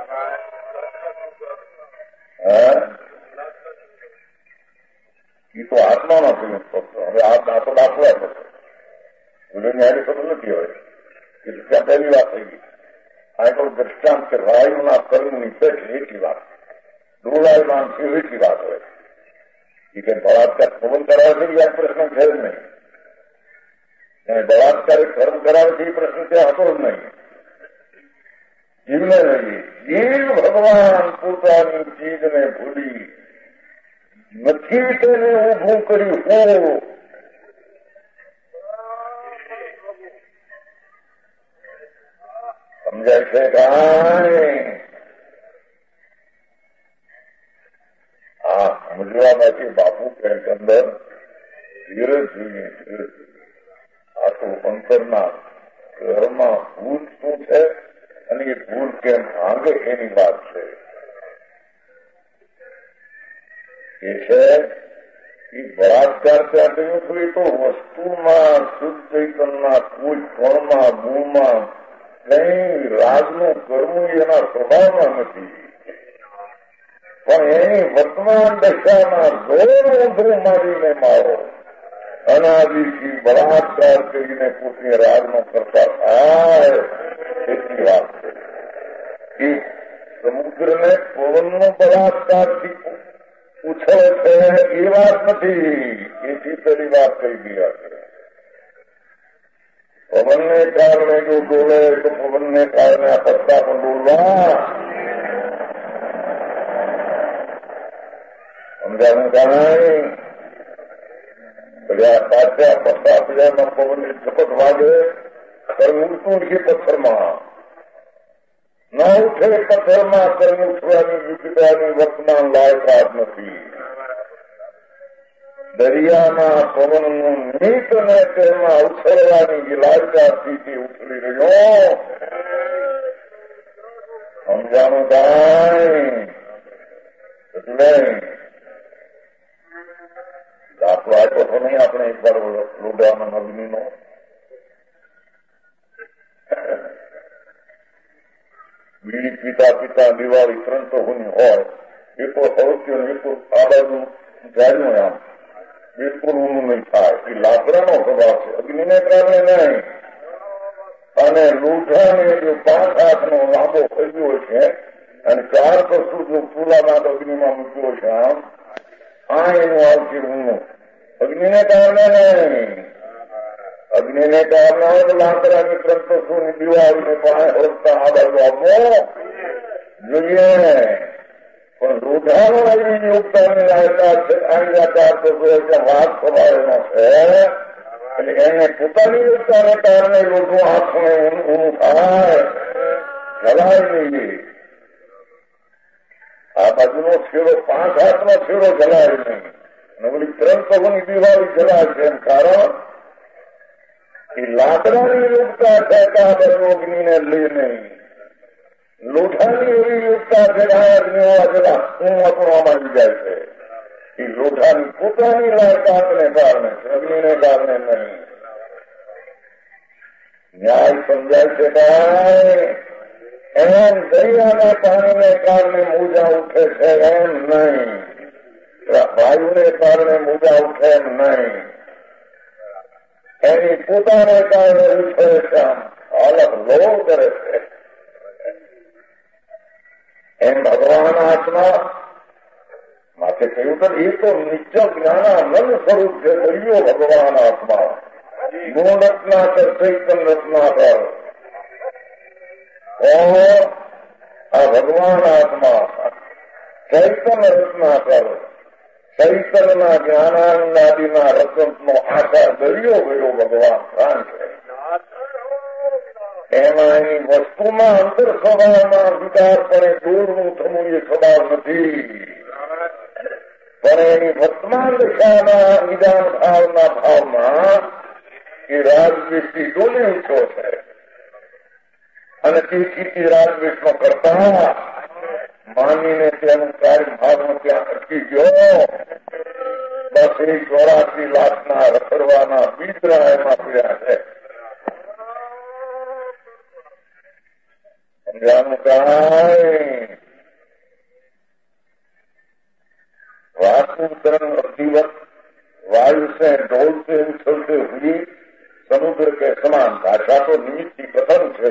એ તો આત્માનો થયું ફક્ત. હવે આ દાંતો દાખલા થશે ન્યારી ખબર નથી હોય એ ત્યાં પહેલી વાત થઈ ગઈ. આ તો દ્રષ્ટાંત કે વાયુના કર્મની પેઠ એટલી વાત, ડોલાયમાન છે એટલી વાત હોય. એ કે બળાત્કાર પવન કરાવે છે એ પ્રશ્ન છે જ નહીં, અને બળાત્કારે કર્મ કરાવે છે એ પ્રશ્ન ત્યાં હતો જ નહીં. જીવને નહીં જીવ ભગવાન પોતાની ચીજને ભૂલી નથી તેને ઊભું કર્યું હું. સમજાય છે કાંઈ? હા, સમજવામાંથી બાપુ કંઈક અંદર ધીરે જોઈએ ધીરે આ તો અંતરના ઘરમાં ભૂલ શું છે અને એ ભૂલ કેમ ભાંગે એની વાત છે. એ છે એ બળાત્કાર ત્યાં કહ્યું હતું એ તો વસ્તુમાં શુદ્ધ ચૈતનના કોઈ કોણમાં ગુણમાં કઈ રાજનું કરવું એના સ્વભાવમાં નથી, પણ એની વર્તમાન દશામાં જોર ઊંધું મારીને મારો અનાદિથી બળાત્કાર કરીને પોતે રાજનો કરતા થાય એટલી વાત છે. એ સમુદ્રને પવનનો બળાત્કારથી ઉછળે છે એ વાત નથી, એથી પેલી વાત કહી ગયા છે. પવનને કારણે જો ડોલે તો પવનને કારણે આ પત્તા પણ ડોલવા. સમજાનું કારણે બધા પાછા પત્તા પજામાં પવનની ઝપટ વાગે કર્મ ઉઠતું નથી પથ્થરમાં, ન ઉઠે પથ્થરમાં કર્મ ઉઠવાની યુક્તાની વર્તમાન લાયકાત નથી. દરિયાના પવનનું નીત ને તેમાં ઉછળવાની લાયકાતથી ઉછળી રહ્યો. સમજાનું કાંઈ એટલે દાખલો આપ્યો તો નહીં આપણે એક વાર લોઢાના અગ્નિનો. બીડી પીતા પીતા દિવાળી ત્રણ તો હુની હોય એ તો સૌથી બિલકુલ આ બાજુ જાણ્યું આમ બિલકુલ ઊનું નહીં થાય. એ લાકડાનો સ્વભાવ છે, અગ્નિને કારણે નહીં. અને લોઢાને જો પાંચ હાથનો લાંબો કર્યો છે અને ચાર પશુ જો ચૂલામાં અગ્નિમાં મૂક્યો છે આમ આ એનું આવશે ઊનું. અગ્નિને કારણે નહીં, અગ્નિને કારણે હોય તો લાકડાની ત્રણ પશુની દિવાળીને પાસે ઓળખતા આ બાજુ આપો જોઈએ. પણ લોઢાનો એવી યોગતાની લાયકાત છે આંગા ચાર પશુ વાત સ્વભાવનો છે એટલે એને પોતાની યોગતાને કારણે લોઢું હાથમાં ઊનું થાય, જલાય નહીં. આ બાજુનો છેડો પાંચ હાથનો છેડો જલાય નહીં, નવલી ત્રણ પગોની દિવાળી જલાય છે. એમ કારણ એ લાકડાની યોગતા છે કે આ બાજુ અગ્નિને લઈ નહીં, લોઢાની એવી યોગતા છે આ અગ્નિ ઊંઘમાં પણ અમારી જાય છે. એ લોઢાની પોતાની લાયકાતને કારણે અગ્નિને કારણે નહીં. ન્યાય સમજાય છે ભાઈ? એમ દરિયાના પાણીને કારણે મોજા ઉઠે છે એમ નહીં, વાયુને કારણે મોજા ઉઠે એમ નહીં, એની પોતાને કારણે ઉઠે છે. આમ અલગ લોહ કરે છે. એમ ભગવાન આત્મા માથે કહ્યું તો એ તો નિત્ય જ્ઞાનાનંદ સ્વરૂપ છે. દરિયો ભગવાન આત્મા ગુણ રત્નાકર ચૈતન રત્નાકર. આ ભગવાન આત્મા ચૈતન રત્નાકર, ચૈતનના જ્ઞાનાનંદ આદિના રત્નનો આકાર દરિયો ગયો ભગવાન પ્રાણ છે. એમાં એની વસ્તુમાં અંતર સ્વભાવમાં વિકાર પણ એ દૂરનું થવું એ સ્વભાવ નથી, પણ એની વર્તમાન દશાના નિદાન ભાવના ભાવમાં એ રાજદ્વેષથી ડોલી ઉઠ્યો છે. અને તેથી રાજદ્વેષનો કરતા માનીને તેનું કાર્ય ભાવમાં ત્યાં અટકી ગયો. બસ એ ચોરાસી લાખના રખડવાના બીજરા એમાં પીડ્યા છે. સમજાનું કાંઈ वासुतरण अतिवत वायु से ढोल से उछलते हुए समुद्र के समान. भाषा तो निमित्त की कथन છે.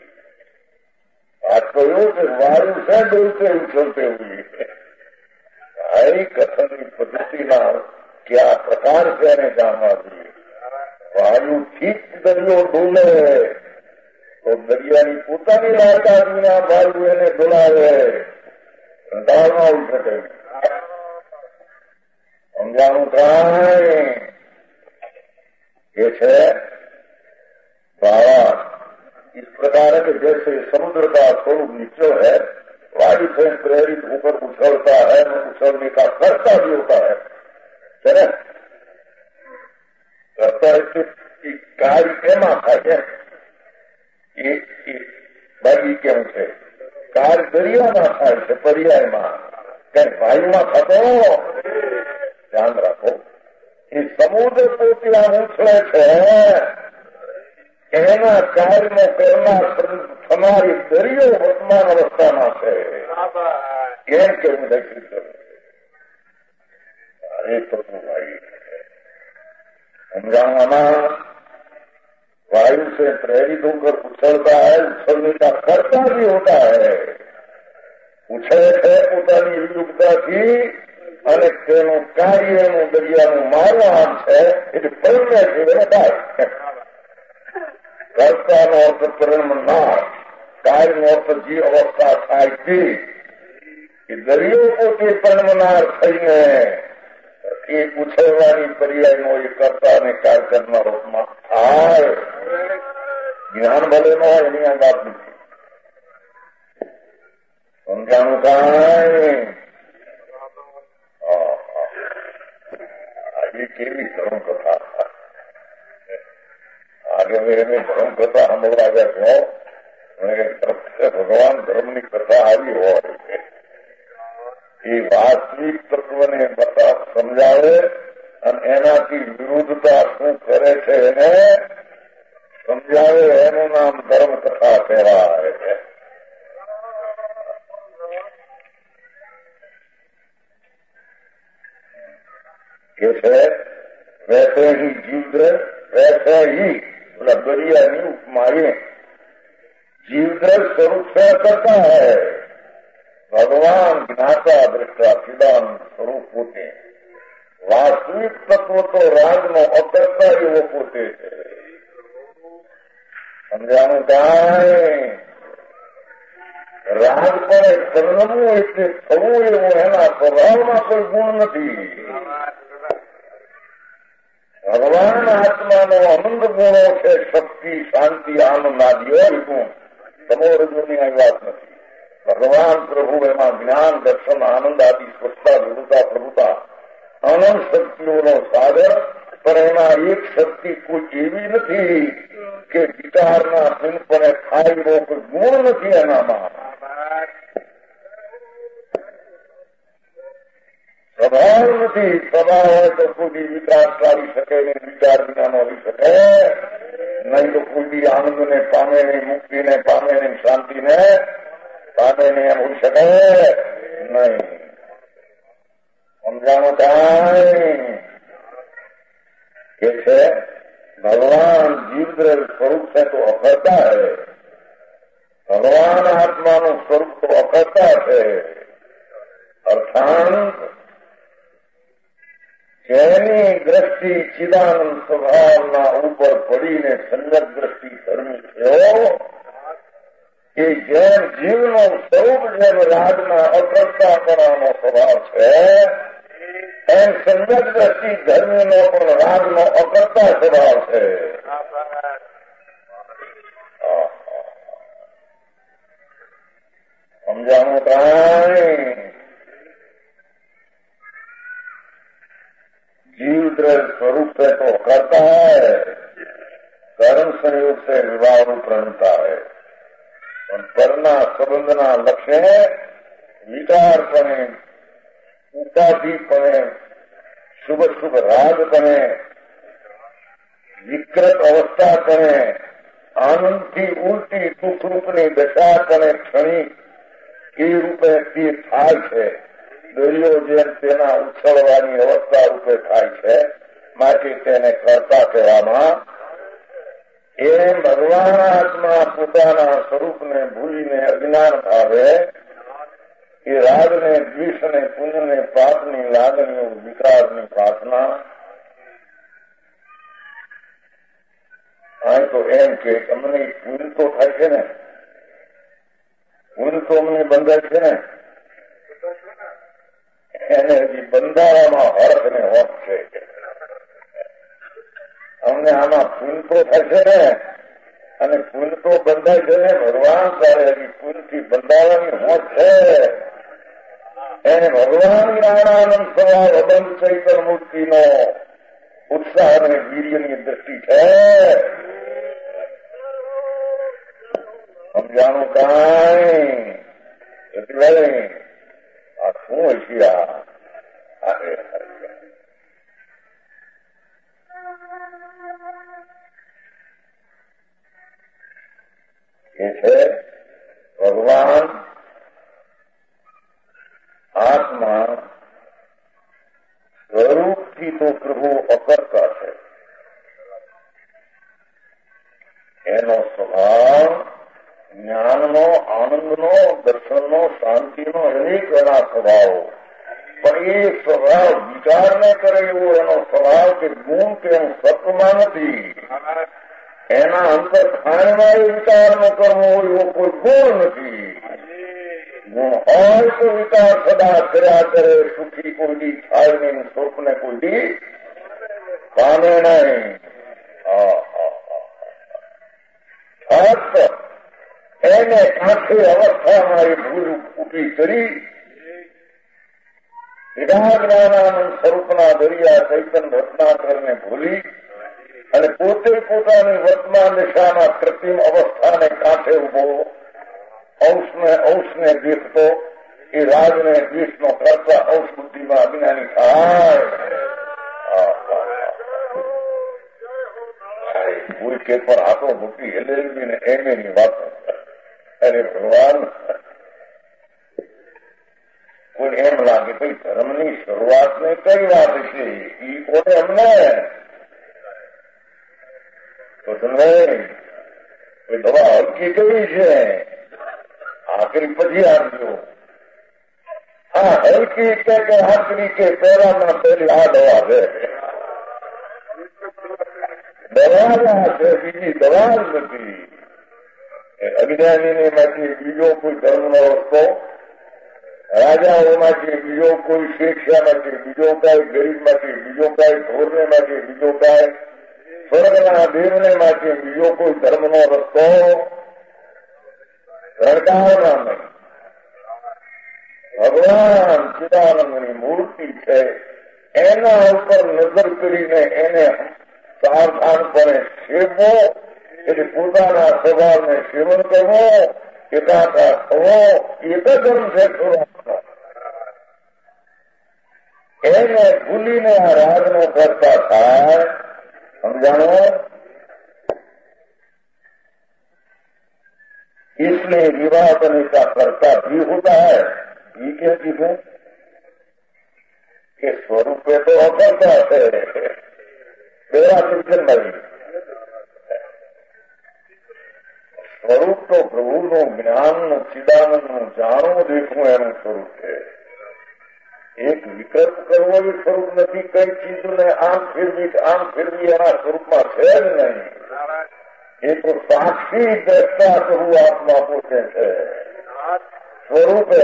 बात કહ્યું કે વાયુ से ढोल से उछलते हुए. भाई कथन की पद्धतिના क्या प्रकार से એને જાણવા જોઈએ. વાયુ ઠીક દરિયો ડોલે તો દરિયાની પોતાની લાયકાત વિના વાયુ એને ડોલાવે, ડાળમાં ઉઠે. समझाणु कांई ये है भावार्थ इस प्रकार है कि जैसे समुद्र का स्वरूप निश्चय है, वायु से प्रेरित होकर उछलता है, उछलने का कर्ता भी होता है, है ना? करता है कि कार्य એમાં થાય છે. બાકી કેમ છે? કાર્ય દરિયામાં થાય છે પર્યાયમાં, કઈ વાયુમાં થતો. ધ્યાન રાખો, એ સમુદ્ર પોતે ઉછળે છે, એના કાર્યનો કરનાર તમારી દરિયો વર્તમાન અવસ્થામાં છે એમ કેવું લખ્યું છે. અરે પ્રભુ ભાઈ समझाना वायु से प्रेरित होकर उछलता है, उछलने का कर्ता भी होता है. उछळे છે પોતાની વિલુપ્તતાથી અને તેનું કાર્ય એનું દરિયાનું મારવાન છે એટલે પરિણમે છે એને થાય. કર્તાનો અર્થ પરિણમનાર, કાર્યનો અર્થ જે અવસ્થા થાય છે એ દરિયો પોતે પરિણમનાર થઈને એ ઉછળવાની પર્યાયનો એ કર્તા અને કાર્ય કરનાર રૂપમાં થાય. જ્ઞાન ભલે ન હોય એની આ વાત નથી. સમજાણું કાંઈ? આજે કેવી ધર્મ કથા, આજે એને ધર્મ કથા સાંભળવા છો, ભગવાન ધર્મની કથા આવી હોય એ વાસ્તવિક તત્વને બતા સમજાવે અને એનાથી વિરુદ્ધતા શું કરે છે એને સમજાવે, એનું નામ ધર્મ કથા કહેવાય છે. कैसे वैसे ही जीवद्र वैसे ही बोला दरियानी उपमाएं जीवद्र स्वरूप से करता है. भगवान ज्ञाता दृष्टा चिदान स्वरूप होते, वास्तविक तत्व तो राग नो अकर्ता एवो पोते છે. સમજાનું કાંઈ? રાગ પણ પરિણમવું એટલે થવું એવું એના સ્વભાવમાં કોઈ ગુણ નથી. ભગવાન આત્માનો અનંત ગુણો છે, શક્તિ, શાંતિ, આનંદ આદિ ગુણ. તમો રજોની આ વાત નથી. ભગવાન પ્રભુ એમાં જ્ઞાન, દર્શન, આનંદ આદિ, સ્વચ્છતા, વિરુદ્ધતા, પ્રભુતા, અનંત શક્તિઓનો સાગર. પણ એમાં એક શક્તિ કોઈ એવી નથી કે વિચારના સિંહપણે ખાઈ રો, કોઈ ગુણ નથી એનામાં. સ્વભાવ નથી. સ્વભાવ હોય તો કોઈ વિકાસ લાવી શકે નહીં, વિચાર વિના ન હોઈ શકે નહીં, તો કોઈ આનંદને પામે નહીં, મુક્તિને પામે નહીં, શાંતિને પામે નહીં, એમ હોઈ શકે નહીં. સમજાણું થાય કે છે ભગવાન જીવદ્રવ્ય સ્વરૂપ છે તો અકર્તા है, ભગવાન આત્માનું સ્વરૂપ તો અકર્તા છે. અર્થાંત જેની દ્રષ્ટિ ચિદાનંદ સ્વભાવના ઉપર પડીને સંગત દ્રષ્ટિ ધર્મી થયો કે જેમ જીવનું સ્વરૂપ જેમ રાજના અકર્તાપણાનો સ્વભાવ છે, એમ સંગત દ્રષ્ટિ ધર્મીનો પણ રાજનો અકર્તા સ્વભાવ છે. સમજાણું કાંઈ? जीव द्रव्य स्वरूप से तो करता है, कर्म संयोग से विवाह प्रणता है, परना संबंधना लक्ष्य विकारपणे, उपाधिपणे, शुभ शुभ रागपणे, विकृत अवस्थापणे, आनंद की उल्टी दुख रूपनी दशापणे क्षणी એ રૂપે તે થાય છે. દરિયો જેમ તેના ઉછળવાની અવસ્થા રૂપે થાય છે, માટે તેને કરતા કહેવામાં. એમ ભગવાન આત્મા પોતાના સ્વરૂપને ભૂલીને અજ્ઞાન ભાવે એ રાગને, દ્વેષને, પુણ્યને, પાપની લાગણીઓ, વિકારની પ્રાર્થના. હા, તો એમ કે તમને પુણ્ય તો થાય છે ને, પુણ્ય તો અમને બંધાય છે ને, એને હજી બંધાવામાં હર્ષ ને હોશ છે. અમને આમાં પુણ્ય તો થશે ને, અને પુણ્ય તો બંધાય છે ને, ભગવાન તારે હજી પુણ્યથી બંધાવાની હોશ છે. એને ભગવાન જ્ઞાનાનંદ સ્વભાવ અબંધ ચૈતન્ય મૂર્તિનો ઉત્સાહ અને વીર્યની દ્રષ્ટિ છે. સમજાણું કાંઈ? એટલે આ શું હશે? આ એ છે ભગવાન આત્મા સ્વરૂપથી તો પ્રભુ અકર્તા છે. એનો સ્વભાવ જ્ઞાનનો, આનંદનો, દર્શનનો, શાંતિનો અનેક એના સ્વભાવો, પણ એ સ્વભાવ વિચાર ન કરે એવો એનો સ્વભાવ કે ગુણ કે સત્વમાં નથી. એના અંતર ખાણમાં એ વિચાર ન કરવો એવો કોઈ ગુણ નથી. ગુણ હોય તો વિચાર સદા કર્યા કરે, સુખી કોઈ દી થાય નહીં, સ્વપ્ને કોઈ દી પામે નહીં. એને કાંઠે અવસ્થામાં એ ભૂલ ઉભી કરી જ્ઞાનાનંદ સ્વરૂપના દરિયા ચૈતન્ય રત્નાકરને ભૂલી અને પોતે પોતાની વર્તમાન દિશામાં કૃત્રિમ અવસ્થાને કાંઠે ઉભો અંશને અંશને દેખતો એ રાજને દ્વેષનો કરતા અંશ બુદ્ધિમાં અજ્ઞાની થાય. કોઈ કે પણ આ તો મોટી હેલેલી ને એમ એની વાત. અરે ભગવાન, કોઈ એમ લાગે ભાઈ ધર્મની શરૂઆત ને કઈ વાત છે એ કોને અમને તો તમે દવા હલકી કઈ છે આખરી પછી આપજો. હા, હલકી કે આખરી કે પહેલામાં પહેલી આ દવા છે, દવા છે, બીજી દવા જ નથી. અજ્ઞાનીને માંથી બીજો કોઈ ધર્મનો રસ્તો, રાજાઓમાંથી બીજો કોઈ, શિક્ષામાંથી બીજો કાંઈ, ગરીબમાંથી બીજો કાંઈ, ઢોરને માંથી બીજો કાંઈ, સ્વર્ગના દેવને માંથી બીજો કોઈ ધર્મનો રસ્તો રડકાવના નહીં. ભગવાન ચિદાનંદની મૂર્તિ છે, એના ઉપર નજર કરીને એને સાવધાનપણે સેવવો, એટલે પોતાના સ્વભાવને સેવન કરવો, એકાકાર થવો, એક જ અંશ છે. એને ભૂલીને આ રાગનો કરતા થાય, સમજાણો? इसलिए विवाह करने का कर्ता भी होता है। ये क्या चीज है कि स्वरूप पे तो अकर्ता है, मेरा चिंतन नहीं। સ્વરૂપ તો પ્રભુનું જ્ઞાનનું ચિદાનંદનું જાણવું દેખવું એનું સ્વરૂપ છે. એક વિકલ્પ કરવો એ સ્વરૂપ નથી. કઈ ચીજને આમ ફેરવી આમ ફેરવી એના સ્વરૂપમાં છે જ નહીં. એ તો સાક્ષી દ્રષ્ટા પ્રભુ આત્મા પોતે છે, સ્વરૂપે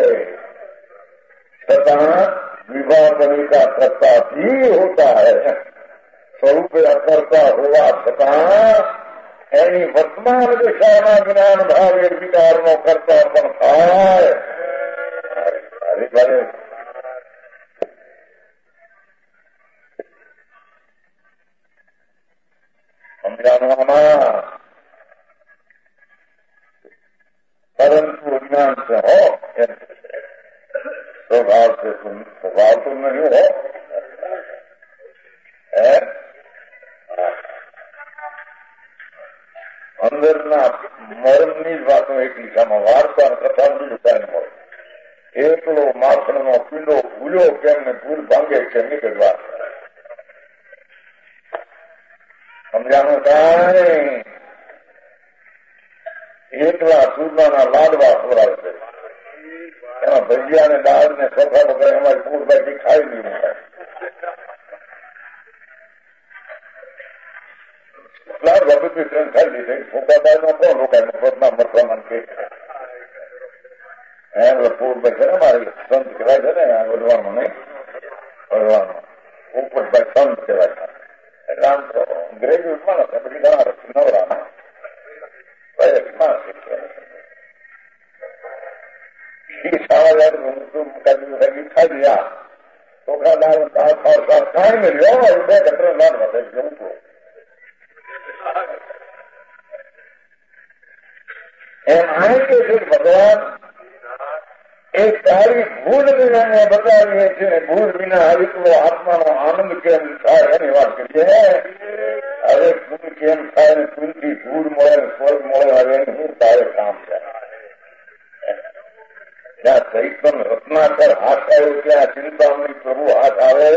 છતાં વિવાહ કરने का कर्ता भी होता है. સ્વરૂપે અકર્તા હોવા છતાં એની વર્તમાન દિશાના જ્ઞાન ભાવે વિચારનો કરતા પણ થાય. સમજાવવામાં પરંતુ અજ્ઞાન से हो, स्वभाव से स्वभाव तो नहीं हो है. અંદરના મરમની જ વાતો એક દિશામાં વાર્તા કથા બીજું હોય. એકલો માખણનો પીંડો ભૂલ્યો કેમ ને ભૂલ ભાંગે છે નીકળવા. સમજાણું કાંઈ? એકલા સુરમાના લાડવા ખવડાવે છે, એમાં ભજીયા ને દાળ ને સફા વગર અમારી પૂરભાઈ ખાઈ નહીં મુકાય. લાડ બાબત ટ્રેન ખાઈ લીધી. ફોકાદાર માં કોણ રોકાય મફતમાં મરસામાં કે પૂરભાઈ છે ને મારી સંત કહેવાય છે ને વઢવાણમાં નહીં, વઢવાણમાં પોપટભાઈ સંત કહેવાય છે. એટલે આમ તો ગ્રેજ્યુએટ માણસ પછી ઘણા નવરાના ખાઈ ગયા ચોખા દાળ દાળ ખાવ સાફ કાંઈ મળ્યો બે ઘટના લાડ વધે જવું તો એમ આય કે છે ભગવાન એક તારી ભૂલ વિના બતાવીએ છીએ. ભૂલ વિના એકલો આત્માનો આનંદ કેમ થાય એની વાત કરીએ. હવે ભૂલ કેમ થાય ને ભૂલથી ભૂલ મળે સ્વર્ગ મળે, હવે શું તારે કામ છે? જ્યાં ચૈતન રત્નાકર હાથ આવ્યો ત્યાં ચિંતામણી પ્રભુ હાથ આવે.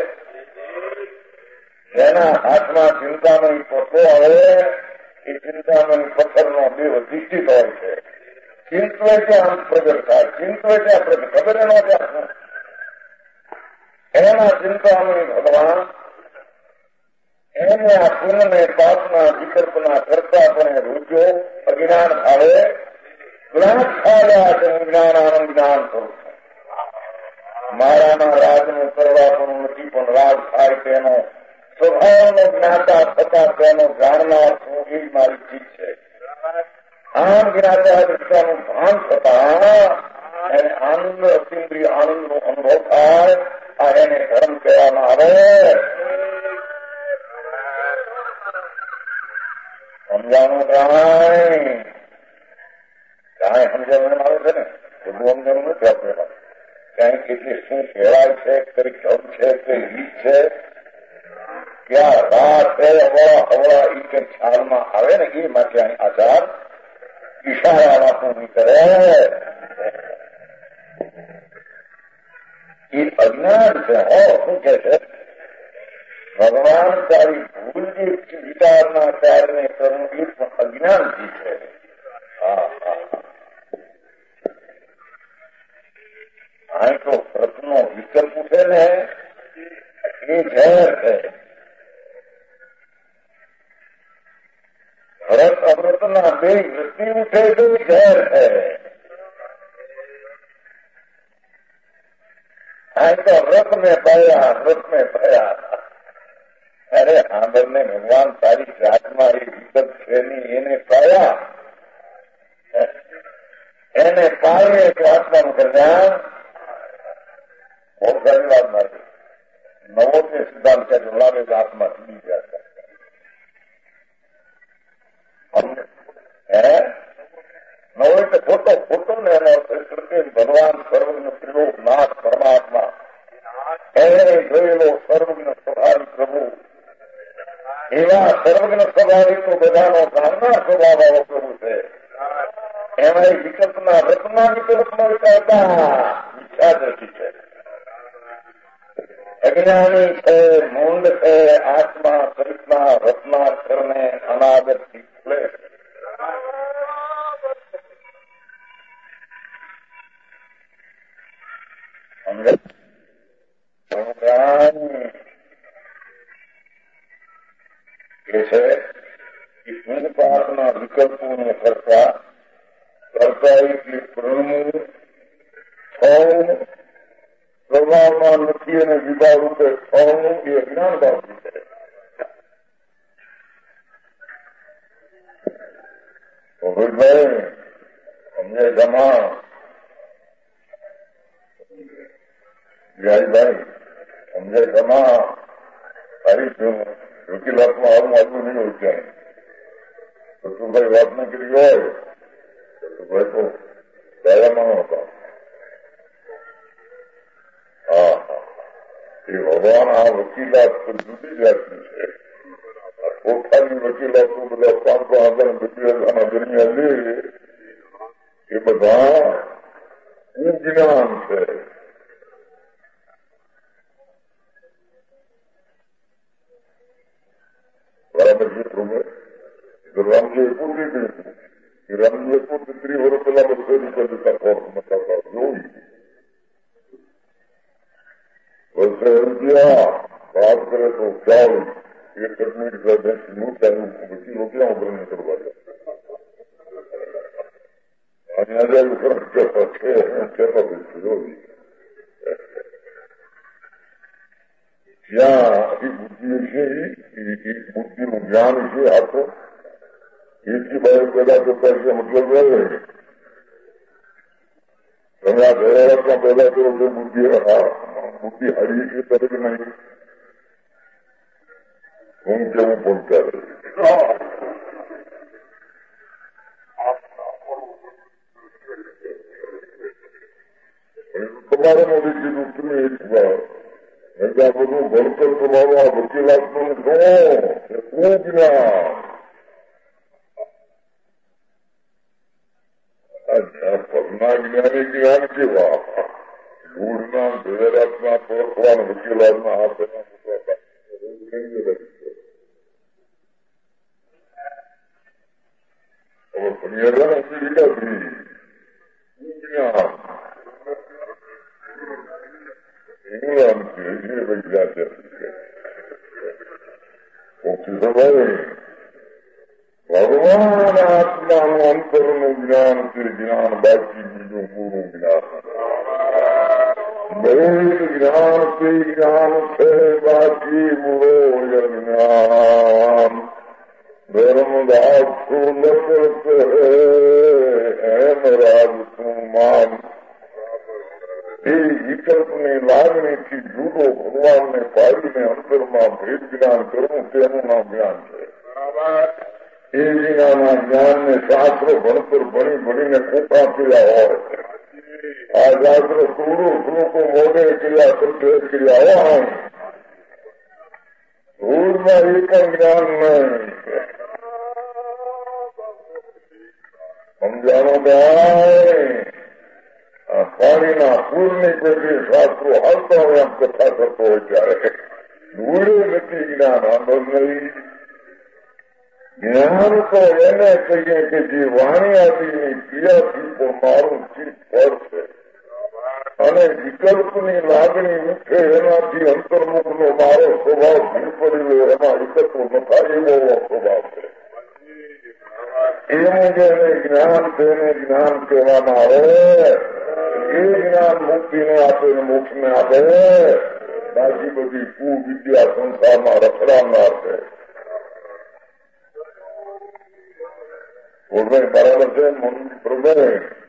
જેના હાથમાં ચિંતામણી પથ્થરો આવે એ ચિંતામણી પથ્થરનો દેવ અધિષ્ઠિત હોય છે. ચિંતવે ત્યાં પ્રગટ થાય, ચિંતવે ત્યાં પ્રગટ ખબર એનો ત્યાં એના ચિંતામણી ભગવાન એને આ પુનઃને પાપના વિકલ્પના કરતા પણ રૂચ્યો અજ્ઞાન ભાવે જ્ઞાન ખાયા છે. જ્ઞાન આનંદ જ્ઞાન સ્વરૂપ મારાના રાજનું કરવા પણ નથી, પણ રાજ થાય તેનો સ્વભાવનો જ્ઞાતા થતા તેનો જાણનાર શું એ મારી ચીજ છે. આમ જ્ઞાતા દૃષ્ટાનું ભાન થતા એને આનંદ અતિન્દ્રિય આનંદ નો અનુભવ થાય. આ એને ધર્મ કહેવામાં આવે. સમજાણું કાંઈ કાંઈ સમજાવવામાં આવે છે ને બધું સમજાવવું નથી આપણે. કઈ કેટલી શું કહેવાય છે, કઈ ક્રમ છે, કઈ રીત છે, ક્યાં રાત છે, અવળા અવળા એ કઈ ખ્યાલમાં આવે ને એ માટે આચાર ઈશારામાં પૂરી કરે. એ અજ્ઞાન છે. હો શું કે છે ભગવાન તારી ભૂલ જે વિચારના કાર્યને કરવું એ પણ અજ્ઞાનથી છે. હા હા આ તો વ્રતનો વિકલ્પ છે ને એ ઝેર છે. વ્રત અવ્રતના બે વૃત્તિ ઉઠે તો ઝેર છે. આ તો વ્રત મેં પાયા, વ્રત મેં પાયા. અરે આંબર ને ભગવાન તારી જાતમાં એ વિકલ્પ છે નહીં, એને પાયા. એને પાડીએ તો આત્માનું કલ્યાણ. બહુ સારી વાત નથી. નવો તે સિદ્ધાંત છે જોડાવે તો આત્મા જુદી જાય. હે નવો એટલે ખોટો ખોટો ને એનો ભગવાન સર્વનો ત્રિલોક નાથ પરમાત્મા ભય ગયેલો સર્વજ્ઞ સ્વભાવી પ્રભુ એવા સર્વજ્ઞ સ્વભાવી તો બધાનો ધારણા સ્વભાવ આવો પ્રભુ છે. એમાં વિકલ્પના રત્ના વિકલ્પમાં વિચારતા ઈચ્છા દ્રષ્ટિ છે. અજ્ઞાની છે, મૂંડ છે, આત્મા કલ્પના રત્નાક્ષરને અનાગત શીખલે. એ છે ઈશ્વર પાસના વિકલ્પોને કરતા કરતા એટલે પ્રણવું થવું પ્રભાવમાં નથી અને વિભાગ રૂપે થવું એ અજ્ઞાન બાબત છે. ભાઈ અમને જમા વ્યાયભાઈ અમને જમા તારી વકીલાતમાં આવું આગું નહીં હોય ક્યાંય. સતુભાઈ વાત ન કરી હોય સતુભાઈ તો દયામાં હતા. હા હા એ ભગવાન આ વકીલાત તો જુદી જાતની છે. પોતાની વકીલાત તો બધા પાંચ પાંચ હજાર બધી હજારના દરમિયાન લે એ બધા જ્ઞાન છે. બરાબર છે પ્રભુ. રામજી પૂરી ગયું કે રામજી પૂરતી ત્રીસ વર્ષ પેલા બધા જતા કોર્ટમાં જોઈ વર્ષે રૂપિયા વાત કરે તો ખ્યાલ એક મિનિટ નું ચાલુ વકીલો ક્યાં ઉભરને કરવા અને આજે કહેતા છે કહેતા જોઈ જ્યાં આખી બુદ્ધિ છે એ બુદ્ધિનું જ્ઞાન છે આખો એથી બહાર પેદા કરતા છે. મતલબ તમે આ ગયા વર્ષમાં પેદા કરો તો બુદ્ધિ બુદ્ધિ હારી છે તરફ નહીં હું કેવું બોલતા રહે. તમારે મોદી કીધું તમે એક વાર એટલે આ બધું ભણતર તમારું આ વકીલાતનું ગણો શું જ્ઞાન પગના જ્ઞાની જ્ઞાન કેવા ગુણના ભેરાતના પરખવાન વકીલાતના આ પેલા હવે પણિયાદાન અમેરિકાથી જ્ઞાન ઇંગ્લેન્ડ છે એ વૈજ્ઞાન છે. ઓછી સભાઈ ભગવાન આત્માનું અંતરનું જ્ઞાન છે. જ્ઞાન બાકી બીજું પૂરું જ્ઞાન દરેક જ્ઞાન તે જ્ઞાન છે બાકી મૂળો જ્ઞાન ધર્મદાસ તું નકરત એમ રાજ તું માન. એ વિકલ્પની લાગણીથી જુદો ભગવાનને પાડીને અંતરમાં ભેદ જ્ઞાન કરવું તેનું નામ જ્ઞાન છે. એ વિનાના જ્ઞાનને શાસ્ત્ર ભણતર ભણી ભણીને ખોટા કર્યા હોય. આ શાસ્ત્ર થોડું લોકો મોઢે કર્યા કરતે કર્યા હોય રોજમાં એક જ્ઞાન નહીં સમજાણો ભાઈ. પાણીના પૂરની પેટી શાસ્ત્રો હાલતા હોય એમ કથા કરતો હોય ત્યારે ધૂળે નથી જ્ઞાન આંદોલ નહીં. જ્ઞાન તો એને કહીએ કે જે વાણી આદિની ક્રિયાથી પણ મારું ચિત્ત પડશે અને વિકલ્પની લાગણી ઉઠે એનાથી અંતર્મુખનો મારો સ્વભાવ ભીડ પડેલો એમાં વિકલ્પો ન થાય એવો સ્વભાવ છે. એવું જેને જ્ઞાન તેને જ્ઞાન કહેવામાં આવે. એ જ્ઞાન મુક્તિને આપે ને મોક્ષને આપે. બાકી બધી કુવિદ્યા સંસારમાં રખડાનાર છે. બોલભાઈ બરાબર છે પ્રભુ.